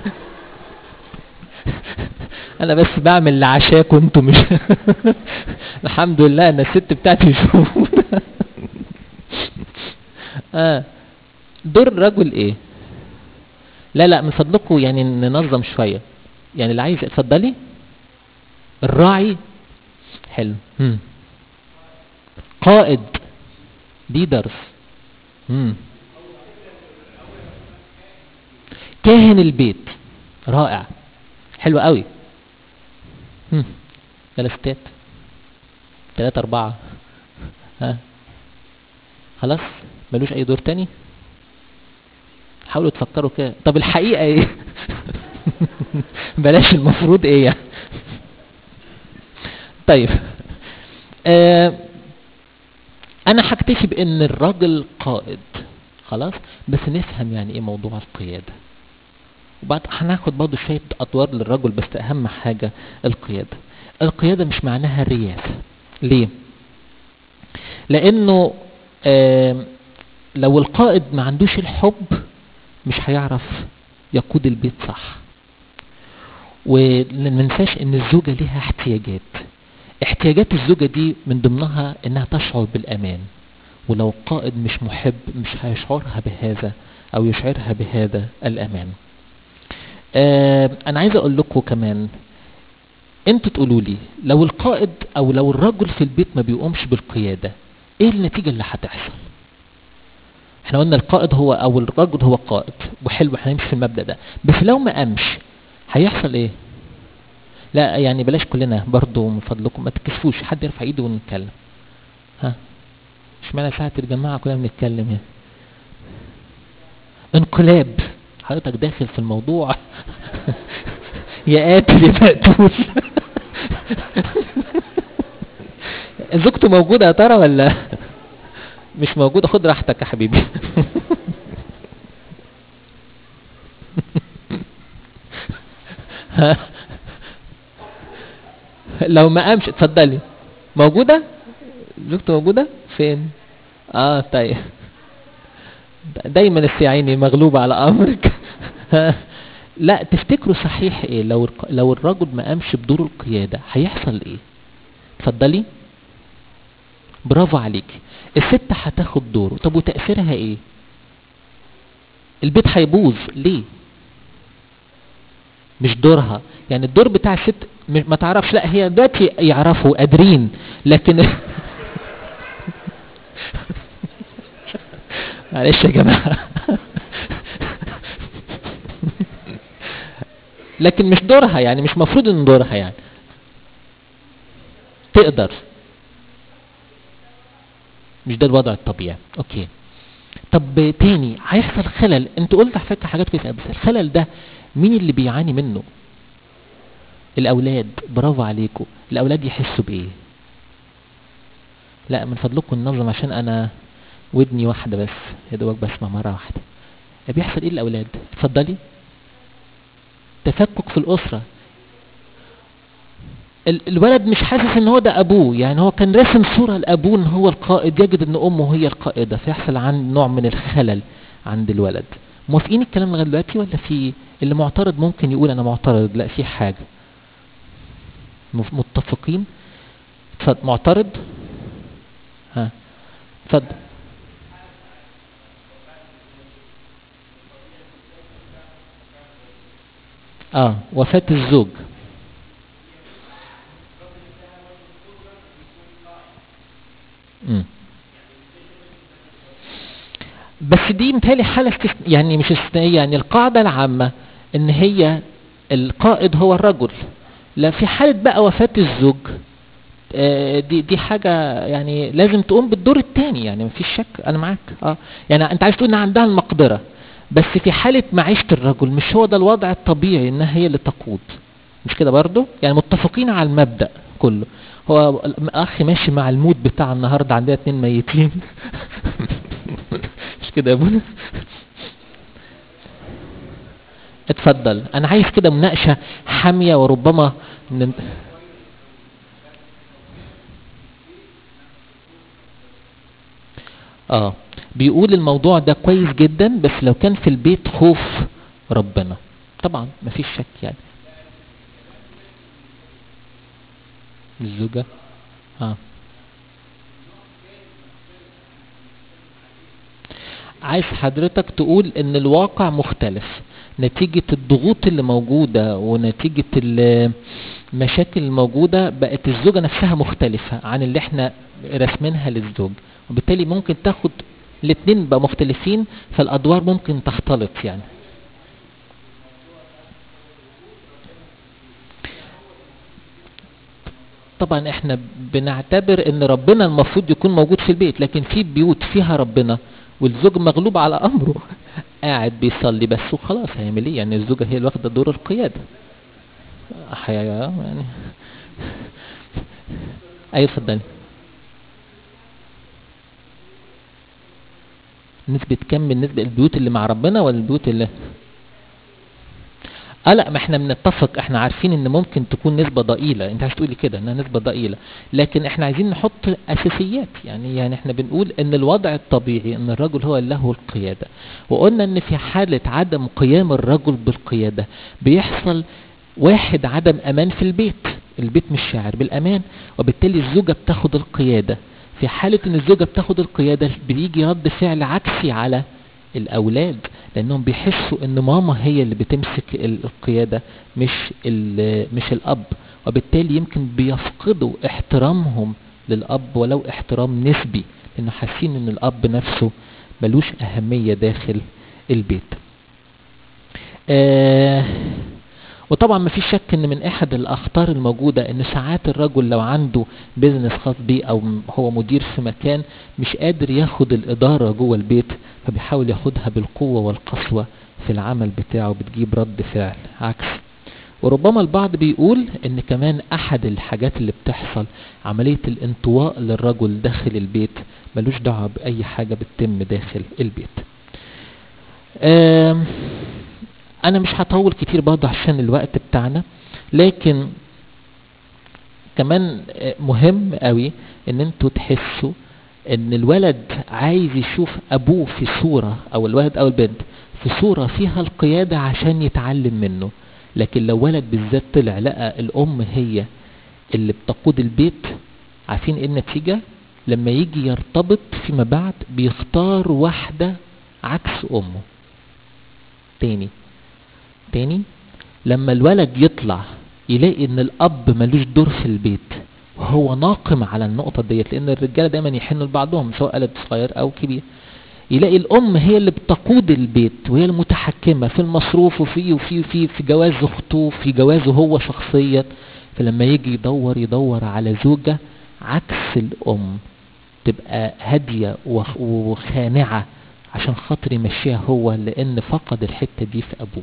انا بس بعمل اللي عشاكم انتوا مش. الحمد لله ان الست بتاعتي مش موجوده. دور الرجل ايه؟ لا من فضلكم يعني ننظم شويه. يعني اللي عايز اتفضلي. الراعي. حلو. قائد. ليدرز. كاهن البيت. رائع. حلو قوي. يلا ستات 3 4. ها خلاص ملوش اي دور تاني. حاولوا تفكروا كده. طب الحقيقة ايه؟ بلاش المفروض ايه يعني. طيب انا هكتفي بان الراجل قائد خلاص، بس نفهم يعني ايه موضوع القيادة. وبعد هناخد برضه شوية ادوار للرجل، بس اهم حاجة القيادة. القيادة مش معناها الرياسة. ليه؟ لانه لو القائد ما عندوش الحب مش هيعرف يقود البيت صح. وننساش ان الزوجة ليها احتياجات. احتياجات الزوجة دي من ضمنها انها تشعر بالامان. ولو القائد مش محب مش هيشعرها بهذا او يشعرها بهذا الامان. انا عايز اقول لكم كمان، انتوا تقولوا لي لو القائد او لو الرجل في البيت ما بيقومش بالقيادة ايه النتيجة اللي هتحصل؟ احنا قلنا القائد هو او الرجل هو قائد، وحلو احنا نمشي في المبدأ ده، بس لو ما قامش هيحصل ايه؟ لا يعني بلاش كلنا برضو من فضلكم ما تكسفوش، حد يرفع ايده ونتكلم. ها اشمعنى ساعة الجماعة كلنا بنتكلم يعني؟ انقلاب. حضرتك داخل في الموضوع. يا قاتل يا مقتول. زوجته موجودة يا ترى ولا مش موجودة؟ خد راحتك يا حبيبي. لو ما قامش اتفضلي. موجودة؟ زوجته موجودة؟ فين؟ طيب. دايما السيعيني مغلوبة على امرك. لا تفتكروا صحيح ايه لو الرجل ما قامش بدور القيادة هيحصل ايه؟ اتفضلي. برافو عليك. الست هتاخد دوره. طب وتأثيرها ايه؟ البيت هيبوظ. ليه؟ مش دورها. يعني الدور بتاع الست ما تعرفش، لا هي دلوقتي يعرفوا قادرين، لكن معلش يا جماعة لكن مش دورها، يعني مش مفروض ان دورها يعني تقدر، مش ده الوضع الطبيعي. اوكي. طب تاني هيحصل خلل، انت قلت على فكره حاجات كويسه، بس الخلل ده مين اللي بيعاني منه؟ الاولاد. برافو عليكم. الاولاد يحسوا بايه؟ لا من فضلكم ننظم عشان انا ودني واحده بس، يا دوبك بسمع مره واحده. بيحصل ايه الاولاد؟ اتفضلي. تفكك في الاسره. الولد مش حاسس ان هو ده ابوه، يعني هو كان راسم صوره لابوه ان هو القائد، يجد ان امه هي القائده، فيحصل عن نوع من الخلل عند الولد. موافقين الكلام لغايه دلوقتي ولا في اللي معترض ممكن يقول انا معترض؟ لا في حاجه. متفقين؟ اتفضل. معترض؟ ها اتفضل. وفاه الزوج. بس دي متهيألي حالة يعني مش استثنائية، يعني القاعدة العامة ان هي القائد هو الرجل. لا في حالة بقى وفاة الزوج دي حاجة يعني لازم تقوم بالدور التاني، يعني مفيش شك، انا معاك. يعني انت عايز تقول ان عندها المقدرة، بس في حالة معيشة الرجل مش هو ده الوضع الطبيعي انها هي اللي تقود، مش كده برضو؟ يعني متفقين على المبدأ كله. هو اخي ماشي مع المود بتاع النهاردة، عندنا 2 ميتين مش كده يا ابونا؟ اتفضل. انا عايز كده مناقشة حامية وربما من بيقول الموضوع ده كويس جدا، بس لو كان في البيت خوف ربنا طبعا مفيش شك يعني. الزوجة عايز حضرتك تقول ان الواقع مختلف نتيجة الضغوط اللي موجودة ونتيجة المشاكل الموجودة، بقت الزوجة نفسها مختلفة عن اللي احنا رسمينها للزوج، وبالتالي ممكن تاخد الاتنين بقى مختلفين، فالادوار ممكن تختلط يعني. طبعا احنا بنعتبر ان ربنا المفروض يكون موجود في البيت، لكن في بيوت فيها ربنا والزوج مغلوب على امره قاعد بيصلي بس وخلاص، هيعمل ايه؟ يعني الزوجة هي اللي واخدة دور القيادة. يعني ايوه اتفضلي. نسبة كم بالنسبة للبيوت اللي مع ربنا ولا البيوت اللي لا ما احنا بنتفق، احنا عارفين ان ممكن تكون نسبة ضئيلة، انت عايز تقولي كده انها نسبة ضئيلة، لكن احنا عايزين نحط اساسيات. يعني احنا بنقول ان الوضع الطبيعي ان الرجل هو اللي له القيادة، وقلنا ان في حالة عدم قيام الرجل بالقيادة بيحصل واحد عدم امان في البيت، البيت مش شاعر بالامان، وبالتالي الزوجة بتاخد القيادة. في حالة ان الزوجة بتاخد القيادة بيجي رد فعل عكسي على الاولاد، لانهم بيحسوا ان ماما هي اللي بتمسك القيادة مش الاب، وبالتالي يمكن بيفقدوا احترامهم للاب ولو احترام نسبي، لانه حاسين ان الاب نفسه ملوش اهمية داخل البيت. وطبعا ما فيش شك ان من احد الاخطار الموجودة ان ساعات الرجل لو عنده بيزنس خاص بيه او هو مدير في مكان مش قادر ياخد الادارة جوه البيت، فبيحاول ياخدها بالقوة والقسوة في العمل بتاعه، بتجيب رد فعل عكس. وربما البعض بيقول ان كمان احد الحاجات اللي بتحصل عملية الانطواء للرجل داخل البيت، ملوش دعوة باي حاجة بتتم داخل البيت. انا مش هطول كتير برضه عشان الوقت بتاعنا، لكن كمان مهم قوي ان انتوا تحسوا ان الولد عايز يشوف ابوه في صورة، او الولد او البنت في صورة فيها القيادة عشان يتعلم منه. لكن لو ولد بالذات طلع لقى الام هي اللي بتقود البيت، عارفين ايه النتيجة؟ لما يجي يرتبط فيما بعد بيختار واحدة عكس امه. تاني لما الولد يطلع يلاقي ان الاب ملوش دور في البيت وهو ناقم على النقطة ديت، لان الرجالة دايما يحنوا لبعضهم سواء ولد صغير او كبير، يلاقي الام هي اللي بتقود البيت وهي المتحكمة في المصروف وفي جواز اخته، في جوازه هو شخصيا. فلما يجي يدور على زوجة عكس الام، تبقى هادية وخانعة عشان خاطر يمشيها هو، لان فقد الحتة دي في ابوه.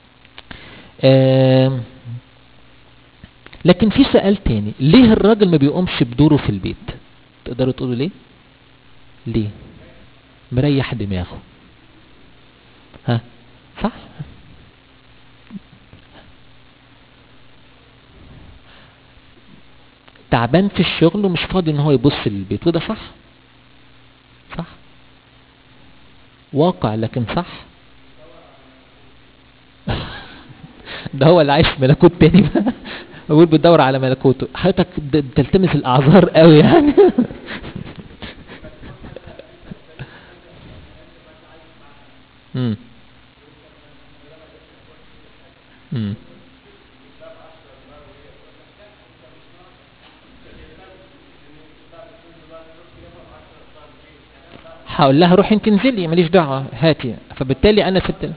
لكن في سؤال تاني، ليه الراجل ما بيقومش بدوره في البيت؟ تقدروا تقولوا ليه؟ ليه؟ مريح دماغه. ها صح؟ تعبان في الشغل ومش فاضي ان هو يبص للبيت، وده صح. صح واقع لكن صح. ده هو اللي عايش في ملكوت تاني بقى. بقول بتدور على ملكوته، حضرتك بتلتمس الاعذار قوي يعني. امم امم هقول لها روحي انت انزلي ماليش دعوه هاتي، فبالتالي انا سبت.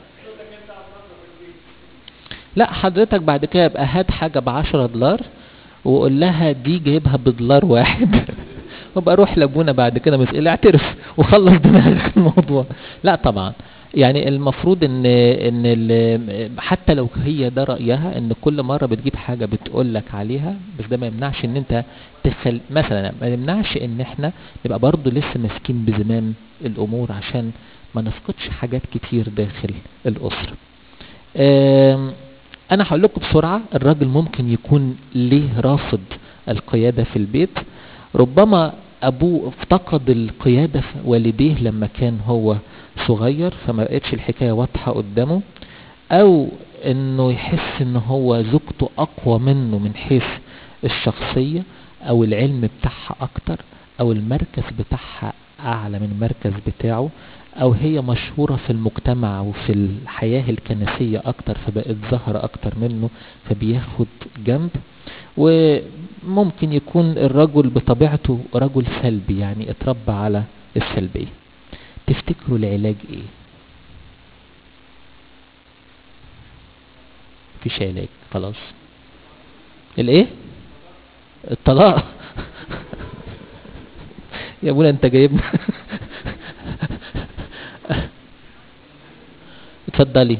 لا حضرتك بعد كده يبقى هات حاجه ب$10 وقول لها دي جايبها ب$1 وابقى اروح لابونا بعد كده مسئله اعترف وخلص دماغك الموضوع. لا طبعا، يعني المفروض ان حتى لو هي ده رايها ان كل مره بتجيب حاجه بتقول لك عليها، بس ده ما يمنعش ان انت مثلا ما يمنعش ان احنا نبقى برضو لسه ماسكين بزمام الامور عشان ما نفقدش حاجات كتير داخل الاسره. انا هقول لكم بسرعه، الراجل ممكن يكون ليه رافض القياده في البيت. ربما ابوه افتقد القياده في والديه لما كان هو صغير، فما بقتش الحكايه واضحه قدامه، او انه يحس ان هو زوجته اقوى منه من حيث الشخصيه او العلم بتاعها اكتر، او المركز بتاعها اعلى من المركز بتاعه، او هي مشهورة في المجتمع وفي الحياة الكنسية اكتر فبقت ظاهرة اكتر منه فبياخد جنب. وممكن يكون الرجل بطبيعته رجل سلبي، يعني اتربى على السلبية. تفتكروا العلاج ايه؟ مفيش علاج خلاص. الايه؟ الطلاق. يا ابونا انت جايبنا. اتفضلي.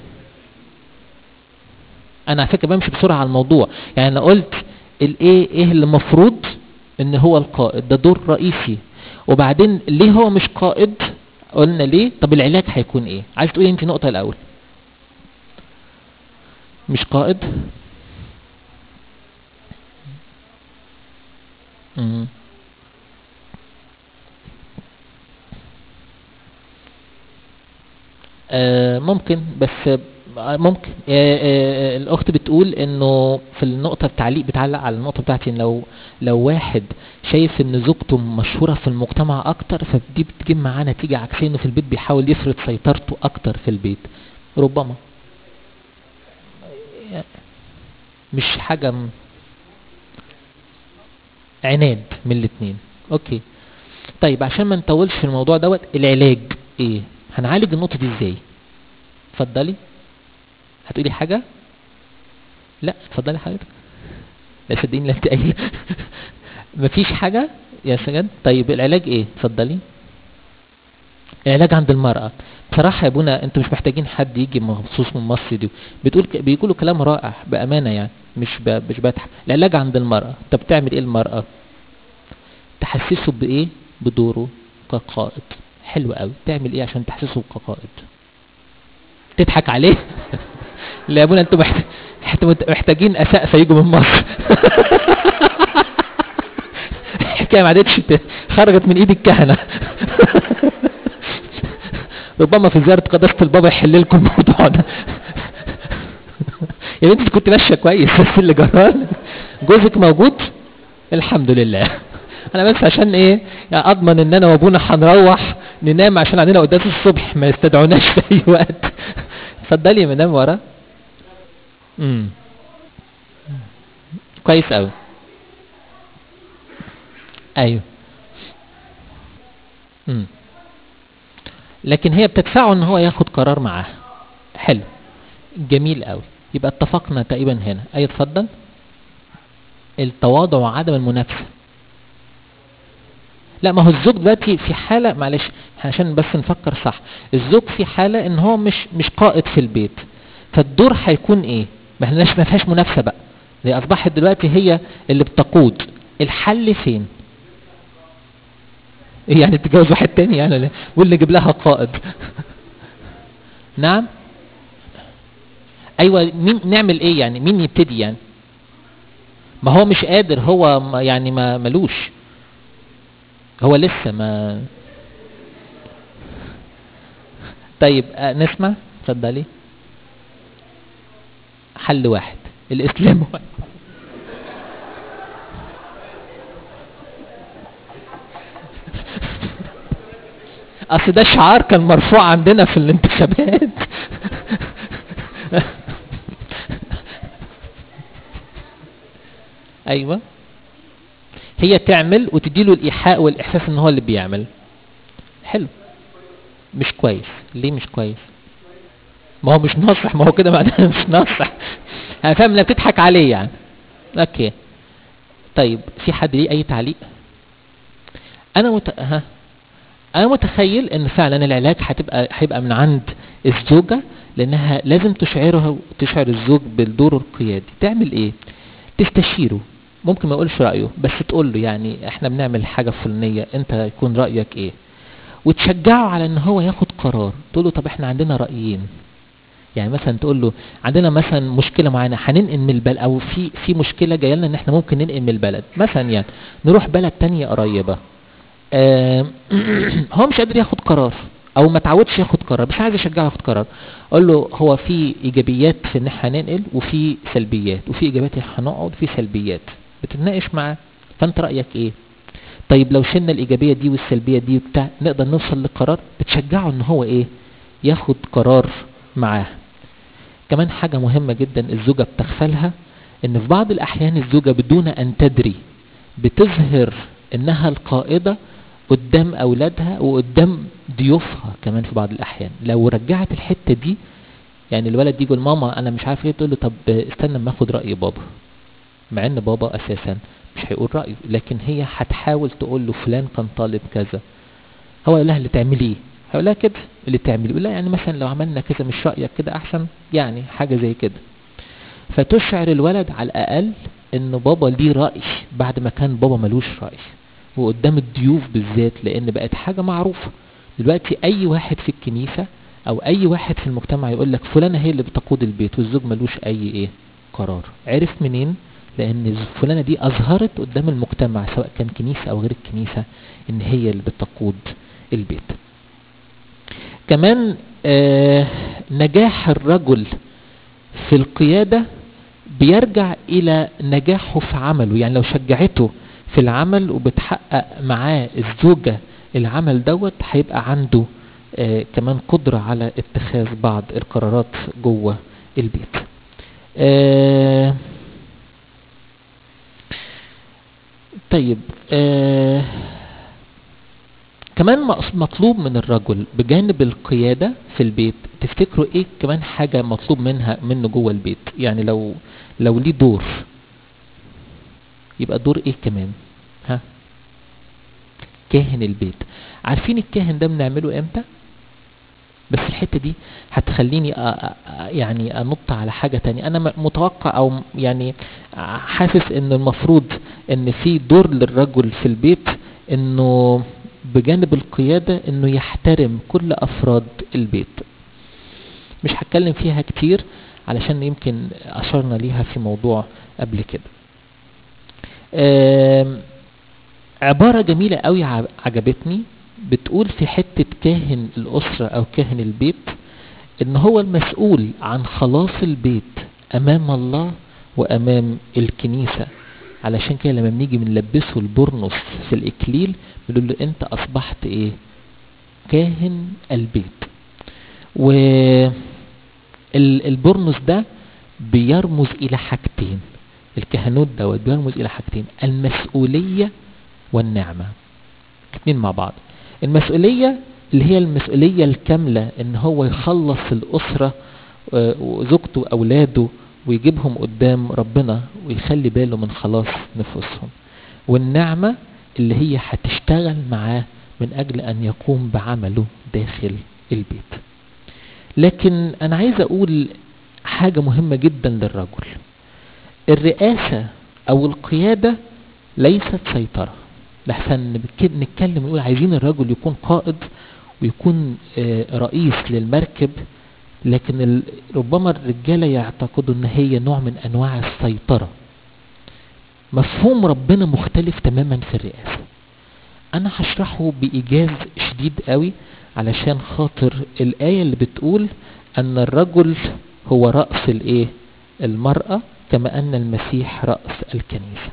انا على فكره بمشي بسرعه على الموضوع، يعني انا قلت ايه اللي المفروض ان هو القائد، ده دور رئيسي. وبعدين ليه هو مش قائد؟ قلنا ليه. طب العلاج هيكون ايه؟ عايز تقولي انت نقطه الاول. مش قائد. مم. ممكن، بس ممكن الاخت بتقول انه في النقطه التعليق بتعلق على النقطه بتاعتي، إن لو واحد شايف ان زوجته مشهوره في المجتمع اكتر، فدي بتجيب معاه نتيجه عكسيه، انه في البيت بيحاول يفرض سيطرته اكتر في البيت. ربما مش حاجه عناد من الاثنين. اوكي طيب، عشان ما نطولش في الموضوع دوت، العلاج ايه؟ هنعالج النقطه دي ازاي؟ اتفضلي. هتقولي حاجه؟ لا اتفضلي حضرتك. لا صدقيني لا انت قايله. مفيش حاجه يا سجاد. طيب العلاج ايه؟ اتفضلي. العلاج عند المراه. بصراحه يا ابونا انتوا مش محتاجين حد يجي مخصوص من مصر دي، بيقولوا كلام رائع بامانه، يعني مش بضحك. العلاج عند المراه. طب بتعمل ايه المراه؟ تحسسه بايه؟ بدوره كقائد. حلو قوي. تعمل ايه عشان تحسسه كقائد؟ تضحك عليه. لا يا ابونا انتوا محتاجين اسقفه يجوا من مصر. الحكايه ما عادتش خرجت من ايد الكهنه. ربما في زياره قداسه البابا يحل لكم الموضوع ده. يا بنتي كنت ماشيه كويس، بس اللي جرالك. جوزك موجود؟ الحمد لله. انا بس عشان ايه يعني اضمن ان انا وابونا هنروح ننام عشان عندنا قداس الصبح ما يستدعوناش في اي وقت. اتفضلي يا مدام ورا. امم كويس قوي. ايوه. امم لكن هي بتدفعه ان هو ياخد قرار معاها. حلو. جميل قوي. يبقى اتفقنا تقريبا هنا. اي اتفضل. التواضع وعدم المنافسه. لا، ما هو الزوج دلوقتي في حاله، معلش عشان بس نفكر صح. الزوج في حاله ان هو مش قائد في البيت، فالدور هيكون ايه؟ ما فيهاش منافسه بقى. هي اصبحت دلوقتي هي اللي بتقود. الحل فين؟ إيه يعني تتجوز واحد تاني يعني واللي يجيب لها قائد؟ نعم. ايوه، مين نعمل ايه يعني؟ مين يبتدي يعني؟ ما هو مش قادر، هو يعني ما ملوش، هو لسه ما. طيب نسمع. اتفضلي. حل واحد. الاسلام واحد. اصل ده شعار كان مرفوع عندنا في الانتخابات. ايوه. هي تعمل وتديله الايحاء والاحساس ان هو اللي بيعمل. حلو. مش كويس. ليه مش كويس؟ ما هو مش ناصح، ما هو كده معناه مش ناصح. انا فاهم انها بتضحك عليه يعني. اوكي. طيب في حد ليه اي تعليق؟ ها. انا متخيل ان فعلا العلاج هيبقى من عند الزوجه، لانها لازم تشعر الزوج بالدور القيادي. تعمل ايه؟ تستشيره. ممكن ما يقولش رايه، بس تقول له يعني احنا بنعمل حاجه فلانيه، انت يكون رايك ايه؟ وتشجعه على ان هو ياخد قرار. تقول له طب احنا عندنا رايين. يعني مثلا تقول له عندنا مثلا مشكله معينه هننقل من البلد، او في مشكله جايه لنا ان احنا ممكن ننقل من البلد مثلا، يعني نروح بلد تانية قريبه. آه، هو مش قادر ياخد قرار، او ما تعودش ياخد قرار، بس عايز اشجعه ياخد قرار. اقول له هو في ايجابيات في ان احنا هننقل، وفي سلبيات، وفي ايجابيات هنقعد، وفي سلبيات. بتتناقش معاه. فانت رايك ايه؟ طيب لو شلنا الايجابيه دي والسلبيه دي وبتاع، نقدر نوصل لقرار. بتشجعه ان هو ايه؟ ياخد قرار معاه. كمان حاجه مهمه جدا الزوجه بتغفلها، ان في بعض الاحيان الزوجه بدون ان تدري بتظهر انها القائده قدام اولادها وقدام ضيوفها. كمان في بعض الاحيان لو رجعت الحته دي، يعني الولد يجي لماما انا مش عارف ايه، تقول له طب استنى اما اخد راي بابا، مع ان بابا اساسا مش هيقول رايه، لكن هي هتحاول تقول له فلان كان طالب كذا. هو يقول لها اللي تعمليه، هيقول لها كده اللي تعمليه، يقول لها يعني مثلا لو عملنا كذا مش رايك كده احسن، يعني حاجه زي كده. فتشعر الولد على الاقل ان بابا ليه راي، بعد ما كان بابا ملوش راي. وقدام الضيوف بالذات، لان بقت حاجه معروفه دلوقتي. اي واحد في الكنيسه او اي واحد في المجتمع يقول لك فلانه هي اللي بتقود البيت والزوج ملوش اي ايه قرار. عرف منين؟ لان فلانه دي اظهرت قدام المجتمع، سواء كان كنيسه او غير الكنيسه، ان هي اللي بتقود البيت. كمان نجاح الرجل في القياده بيرجع الى نجاحه في عمله. يعني لو شجعته في العمل وبتحقق معاه الزوجة العمل دوت، هيبقى عنده كمان قدرة على اتخاذ بعض القرارات جوه البيت. طيب كمان مطلوب من الرجل بجانب القيادة في البيت. تفتكروا ايه كمان حاجة مطلوب منه جوه البيت؟ يعني لو ليه دور، يبقى دور ايه كمان؟ ها؟ كاهن البيت. عارفين الكاهن ده بنعمله امتى؟ بس الحتة دي هتخليني يعني انط على حاجة تانية. انا متوقع او يعني حاسس ان المفروض ان في دور للرجل في البيت، انه بجانب القيادة انه يحترم كل افراد البيت. مش هتكلم فيها كتير علشان يمكن اشرنا ليها في موضوع قبل كده. عبارة جميلة قوي عجبتني، بتقول في حتة كاهن الأسرة أو كاهن البيت إن هو المسؤول عن خلاص البيت أمام الله وأمام الكنيسة. علشان كده لما بنيجي بنلبسه البرنس في الإكليل بنقول له أنت أصبحت إيه؟ كاهن البيت. والبرنس ده بيرمز الى حاجتين. الكهنوت دوت بيرمز الى حاجتين: المسؤولية والنعمة، الاثنين مع بعض. المسؤولية اللي هي المسؤولية الكاملة، ان هو يخلص الاسرة وزوجته واولاده ويجيبهم قدام ربنا ويخلي باله من خلاص نفوسهم. والنعمة اللي هي هتشتغل معاه من اجل ان يقوم بعمله داخل البيت. لكن انا عايز اقول حاجة مهمة جدا للرجل: الرئاسة او القيادة ليست سيطرة. لحسن نتكلم ونقول عايزين الرجل يكون قائد ويكون رئيس للمركب، لكن ربما الرجالة يعتقدوا ان هي نوع من انواع السيطرة. مفهوم ربنا مختلف تماما في الرئاسة. انا هشرحه بإيجاز شديد قوي علشان خاطر الآية اللي بتقول ان الرجل هو رأس المرأة كما ان المسيح رأس الكنيسة.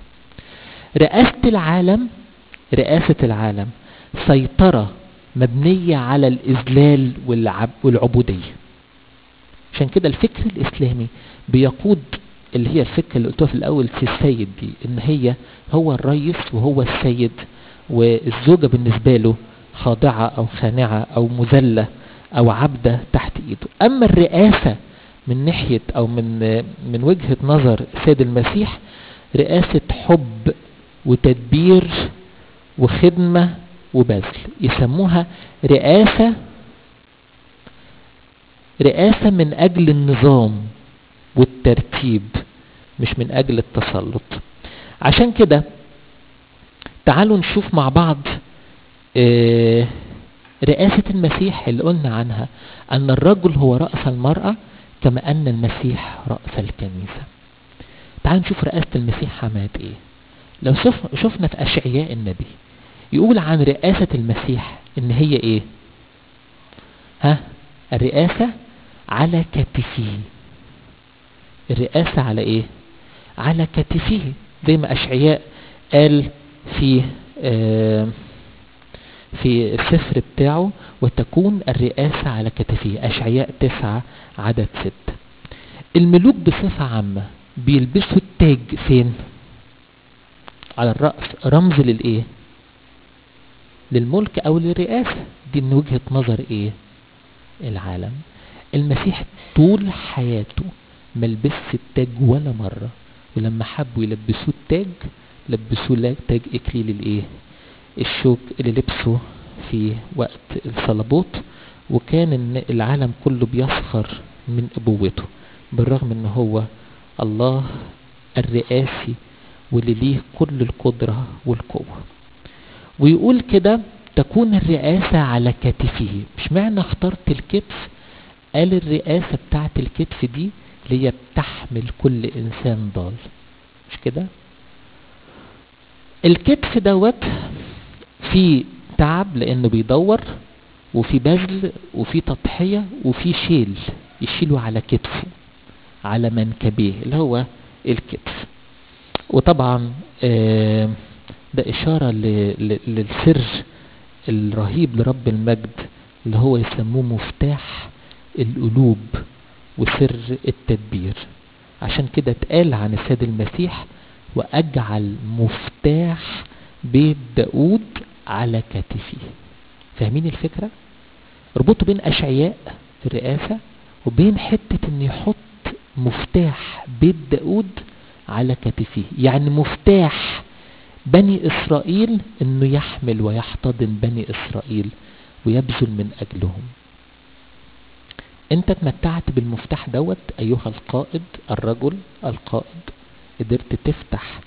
رئاسة العالم سيطرة مبنية على الإذلال والعبودية. عشان كده الفكر الإسلامي بيقود اللي هي الفكرة اللي قلتها في الأول في السيد دي، إن هو الرئيس وهو السيد، والزوجة بالنسبة له خاضعة أو خانعة أو مذلة أو عبدة تحت إيده. أما الرئاسة من ناحية أو من وجهة نظر السيد المسيح رئاسة حب وتدبير وخدمة وبذل. يسموها رئاسة من أجل النظام والترتيب، مش من أجل التسلط. عشان كده تعالوا نشوف مع بعض رئاسة المسيح اللي قلنا عنها أن الرجل هو رأس المرأة كما أن المسيح رأس الكنيسة. تعالوا نشوف رئاسة المسيح عملت إيه. لو شفنا في أشعياء النبي يقول عن رئاسة المسيح إن هي إيه؟ الرئاسة على كتفه. الرئاسة على إيه؟ على كتفه، زي ما أشعياء قال في السفر بتاعه: وتكون الرئاسة على كتفه. أشعياء 9:6. الملوك بصفة عامة بيلبسوا التاج فين؟ على الرأس، رمز للإيه؟ للملك أو للرئاسة. دي من وجهة نظر العالم. المسيح طول حياته ملبس التاج ولا مرة، ولما حبوا يلبسوه التاج لبسوه تاج إكليل الشوك اللي لبسه في وقت الصلبوت. وكان العالم كله بيسخر من أبوته، بالرغم ان هو الله الرئاسي واللي ليه كل القدرة والقوة. ويقول كده: تكون الرئاسة على كتفه. مش معنى اخترت الكتف، قال الرئاسة بتاعت الكتف دي اللي هي بتحمل كل إنسان ضال، مش كده؟ الكتف دوت فيه تعب لأنه بيدور، وفي بذل وفي تضحية وفي شيل، يشيله على كتفه على منكبيه اللي هو الكتف. وطبعا ده إشارة للسر الرهيب لرب المجد اللي هو يسموه مفتاح القلوب وسر التدبير. عشان كده اتقال عن السيد المسيح: وأجعل مفتاح بيت داود على كتفه. فاهمين الفكرة؟ ربطوا بين أشعياء في الرئاسة وبين حتة ان يحط مفتاح بيت داود على كتفه، يعني مفتاح بني إسرائيل انه يحمل ويحتضن بني إسرائيل ويبذل من أجلهم. انت اتمتعت بالمفتاح دوت ايها القائد، الرجل القائد. قدرت تفتح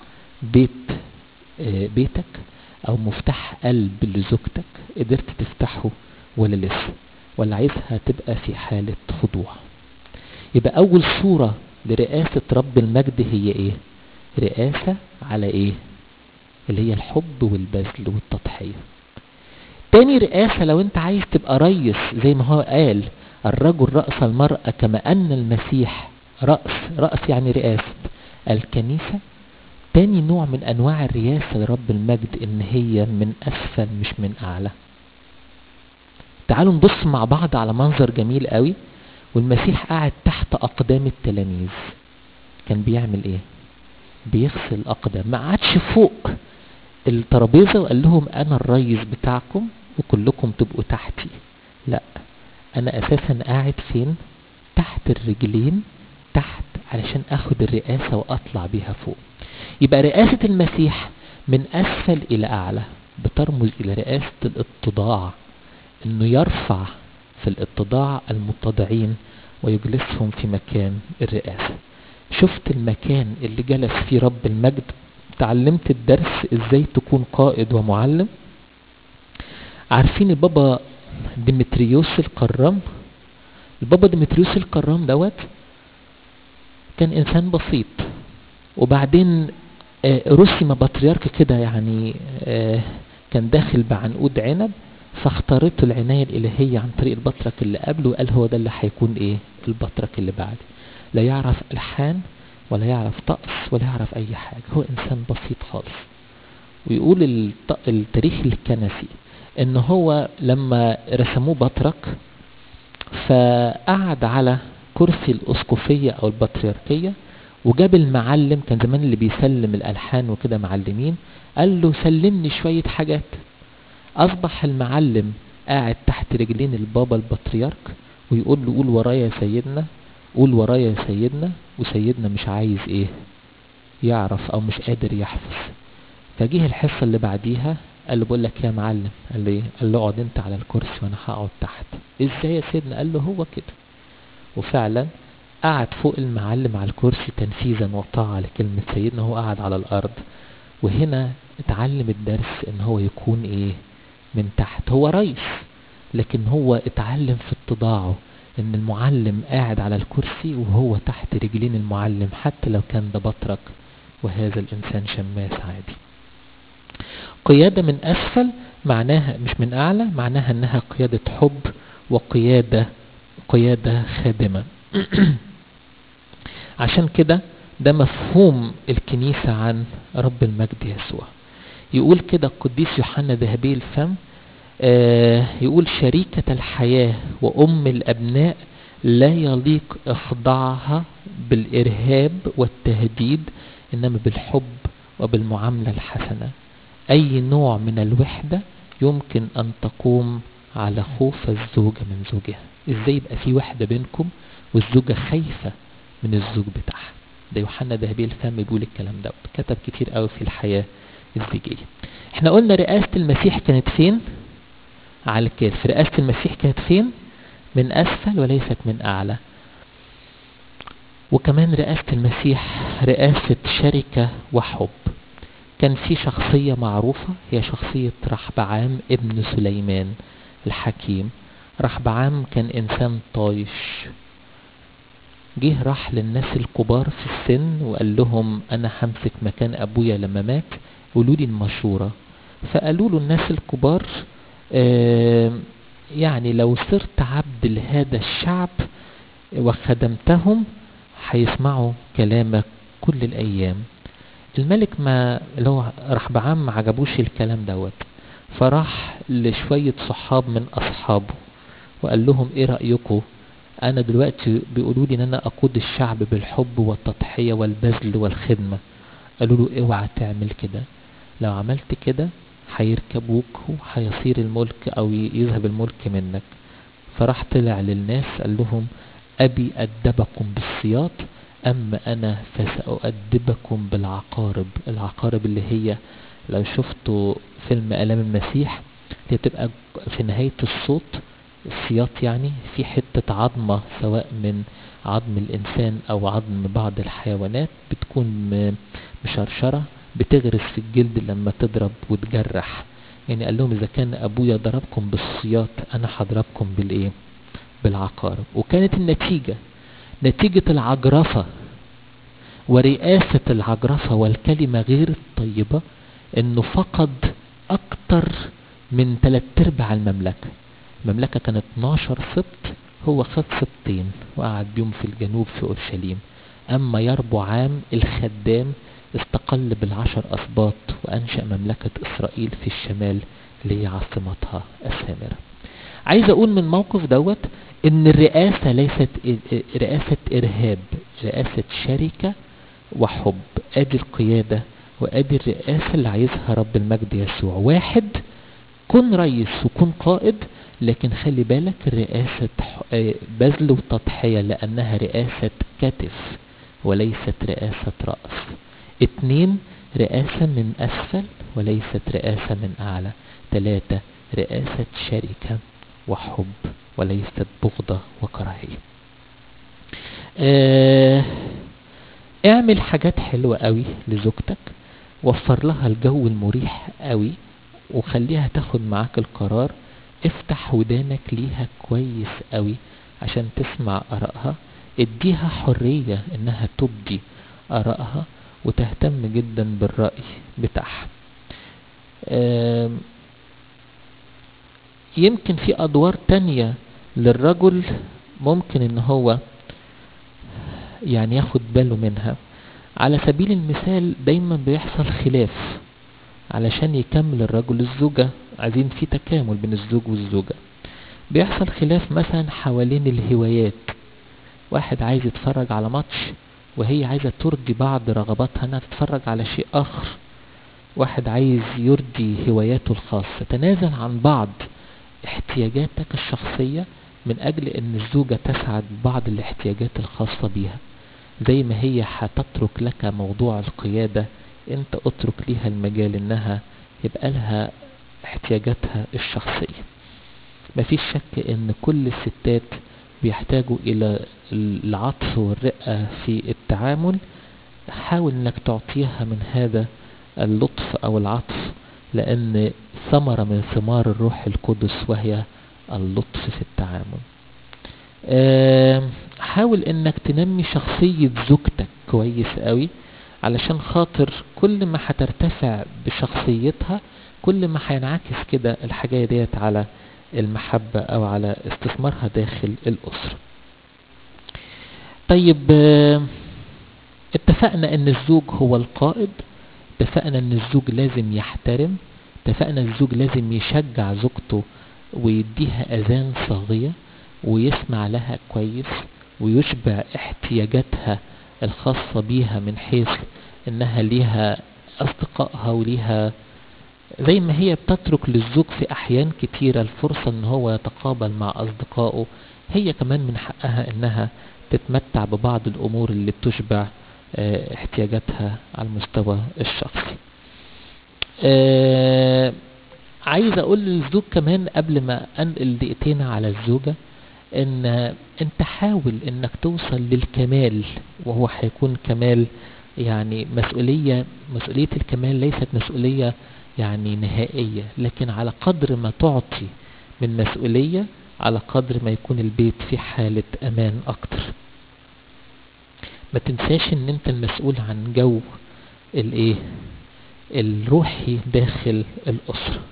بيتك او مفتاح قلب لزوجتك، قدرت تفتحه ولا لسه؟ ولا عايزها تبقى في حالة خضوع؟ يبقى اول صورة لرئاسة رب المجد هي رئاسة على اللي هي الحب والبذل والتضحية. تاني رئاسة، لو انت عايز تبقى رئيس زي ما هو قال: الرجل رأس المرأة كما أن المسيح رأس يعني رئاسة الكنيسة. تاني نوع من أنواع الرئاسة لرب المجد إن هي من أسفل مش من أعلى. تعالوا نبص مع بعض على منظر جميل قوي. والمسيح قاعد تحت أقدام التلاميذ. كان بيعمل ايه؟ بيغسل الاقدام. ما قعدش فوق الترابيزه وقال لهم انا الريس بتاعكم وكلكم تبقوا تحتي. لا، انا اساسا قاعد فين؟ تحت الرجلين، تحت، علشان اخد الرئاسه واطلع بيها فوق. يبقى رئاسه المسيح من اسفل الى اعلى بترمز الى رئاسه الاتضاع، انه يرفع في الاتضاع المتضعين ويجلسهم في مكان الرئاسه. شفت المكان اللي جلس فيه رب المجد، تعلمت الدرس ازاي تكون قائد ومعلم. عارفين البابا ديمتريوس القرام؟ البابا ديمتريوس القرام دوت كان انسان بسيط، وبعدين رسم بطريرك كده، يعني كان داخل بعنقود عنب، فاختارته العناية الإلهية عن طريق البطرك اللي قبله، وقال هو ده اللي هيكون ايه البطرك اللي بعد. لا يعرف ألحان ولا يعرف طقس ولا يعرف أي حاجة، هو إنسان بسيط خالص. ويقول التاريخ الكنسي إن هو لما رسموه بطرك فقعد على كرسي الأسقفية أو البطريركية، وجاب المعلم، كان زمان اللي بيسلم الألحان وكده معلمين، قال له سلمني شوية حاجات. أصبح المعلم قاعد تحت رجلين البابا البطريرك ويقول له قول ورايا يا سيدنا، قول ورايا يا سيدنا، وسيدنا مش عايز ايه يعرف او مش قادر يحفظ. فجيه الحصة اللي بعديها قال له بقول لك يا معلم، قال له ايه؟ قال له اقعد انت على الكرسي وانا هقعد تحت. ازاي يا سيدنا؟ قال له هو كده. وفعلا قعد فوق المعلم على الكرسي تنفيذا وطاعة لكلمة سيدنا، هو قعد على الارض. وهنا اتعلم الدرس ان هو يكون ايه من تحت. هو رئيس لكن هو اتعلم في اتضاعه ان المعلم قاعد على الكرسي وهو تحت رجلين المعلم، حتى لو كان ده بطرك وهذا الانسان شماس عادي. قيادة من اسفل معناها مش من اعلى، معناها انها قيادة حب وقيادة خادمة. عشان كده ده مفهوم الكنيسة عن رب المجد يسوع. يقول كده القديس يوحنا ذهبي الفم، يقول شريكة الحياة وأم الأبناء لا يليق إخضاعها بالإرهاب والتهديد، إنما بالحب وبالمعاملة الحسنة. أي نوع من الوحدة يمكن أن تقوم على خوف الزوجة من زوجها. إزاي يبقى في وحدة بينكم والزوجة خايفة من الزوج بتاعها؟ ده يوحنا ذهبي الفم بيقول الكلام ده، كتب كتير قوي في الحياة الزوجية. احنا قلنا رئاسة المسيح كانت فين؟ على الكتف. رئاسة المسيح كانت فين؟ من أسفل وليست من أعلى. وكمان رئاسة المسيح رئاسة شركة وحب. كان في شخصية معروفة هي شخصية رحبعام ابن سليمان الحكيم. رحبعام كان إنسان طايش، جه راح للناس الكبار في السن وقال لهم أنا همسك مكان أبويا لما مات، قولوا لي المشورة. فقالوا له الناس الكبار يعني لو صرت عبد لهذا الشعب وخدمتهم هيسمعوا كلامك كل الأيام. الملك ما لو رحبعام ما عجبوش الكلام دوت، فراح لشوية صحاب من أصحابه وقال لهم ايه رأيكم؟ انا دلوقتي بيقولوا لي ان انا اقود الشعب بالحب والتضحية والبذل والخدمة. قالوا له اوعى تعمل كده، لو عملت كده هيركبوك وهيصير الملك او يذهب الملك منك. فراح طلع للناس قال لهم ابي ادبكم بالسياط، اما انا فسأؤدبكم بالعقارب. العقارب اللي هي لو شفتوا فيلم آلام المسيح اللي بتبقى في نهاية الصوت السياط، يعني في حتة عظمة سواء من عظم الإنسان أو عظم بعض الحيوانات بتكون مشرشرة بتغرس في الجلد لما تضرب وتجرح. يعني قال لهم إذا كان أبويا ضربكم بالسياط أنا هضربكم بالإيه؟ بالعقارب. وكانت النتيجة نتيجة العجرفة ورئاسة العجرفة والكلمة غير الطيبة إنه فقد أكتر من 3/4 المملكة. المملكة كانت 12 سبط، هو خد سبطين وقعد بيهم في الجنوب في أورشليم. أما يربعام الخدام استقل ب10 أسباط وأنشأ مملكة إسرائيل في الشمال اللي هي عاصمتها السامرة. عايز أقول من موقف دوت إن الرئاسة ليست رئاسة إرهاب، رئاسة شركة وحب. ادي القيادة وادي الرئاسة اللي عايزها رب المجد يسوع. واحد، كن رئيس وكن قائد، لكن خلي بالك الرئاسة بذل وتضحية، لأنها رئاسة كتف وليست رئاسة رأس. 2، رئاسة من أسفل وليست رئاسة من أعلى. 3، رئاسة شركة وحب وليست بغضة وكراهية. اعمل حاجات حلوة قوي لزوجتك، وفر لها الجو المريح قوي، وخليها تاخد معاك القرار. افتح ودانك ليها كويس قوي عشان تسمع آرائها. اديها حرية انها تبدي آرائها وتهتم جدا بالرأي بتاعها. يمكن في ادوار تانية للرجل ممكن ان هو يعني ياخد باله منها. على سبيل المثال دايما بيحصل خلاف علشان يكمل الرجل الزوجة، عايزين في تكامل بين الزوج والزوجة. بيحصل خلاف مثلا حوالين الهوايات. واحد عايز يتفرج على ماتش وهي عايزة ترضي بعض رغباتها انها تتفرج على شيء اخر. واحد عايز يرضي هواياته الخاصة. تنازل عن بعض احتياجاتك الشخصية من اجل ان الزوجة تسعد بعض الاحتياجات الخاصة بيها. زي ما هي هتترك لك موضوع القيادة، انت اترك ليها المجال انها يبقى لها احتياجاتها الشخصية. مفيش شك ان كل الستات بيحتاجوا الى العطف والرقة في التعامل. حاول انك تعطيها من هذا اللطف او العطف، لان ثمرة من ثمار الروح القدس وهي اللطف في التعامل. حاول انك تنمي شخصية زوجتك كويس قوي، علشان خاطر كل ما هترتفع بشخصيتها كل ما هينعكس كده الحاجة ديت على المحبة او على استثمارها داخل الاسرة. طيب، اتفقنا ان الزوج هو القائد، اتفقنا ان الزوج لازم يحترم، اتفقنا الزوج لازم يشجع زوجته ويديها اذان صاغية ويسمع لها كويس ويشبع احتياجاتها الخاصة بيها، من حيث انها ليها اصدقائها وليها زي ما هي بتترك للزوج في احيان كتيرة الفرصة ان هو يتقابل مع اصدقائه. هي كمان من حقها انها تتمتع ببعض الامور اللي بتشبع احتياجاتها على المستوى الشخصي. عايز اقول للزوج كمان قبل ما انقل دقيقتين على الزوجة، ان انت حاول انك توصل للكمال، وهو هيكون كمال يعني مسؤولية الكمال ليست مسؤولية يعني نهائية، لكن على قدر ما تعطي من مسؤولية على قدر ما يكون البيت في حالة امان اكتر. ما تنساش ان انت المسؤول عن جو الروحي داخل الاسرة.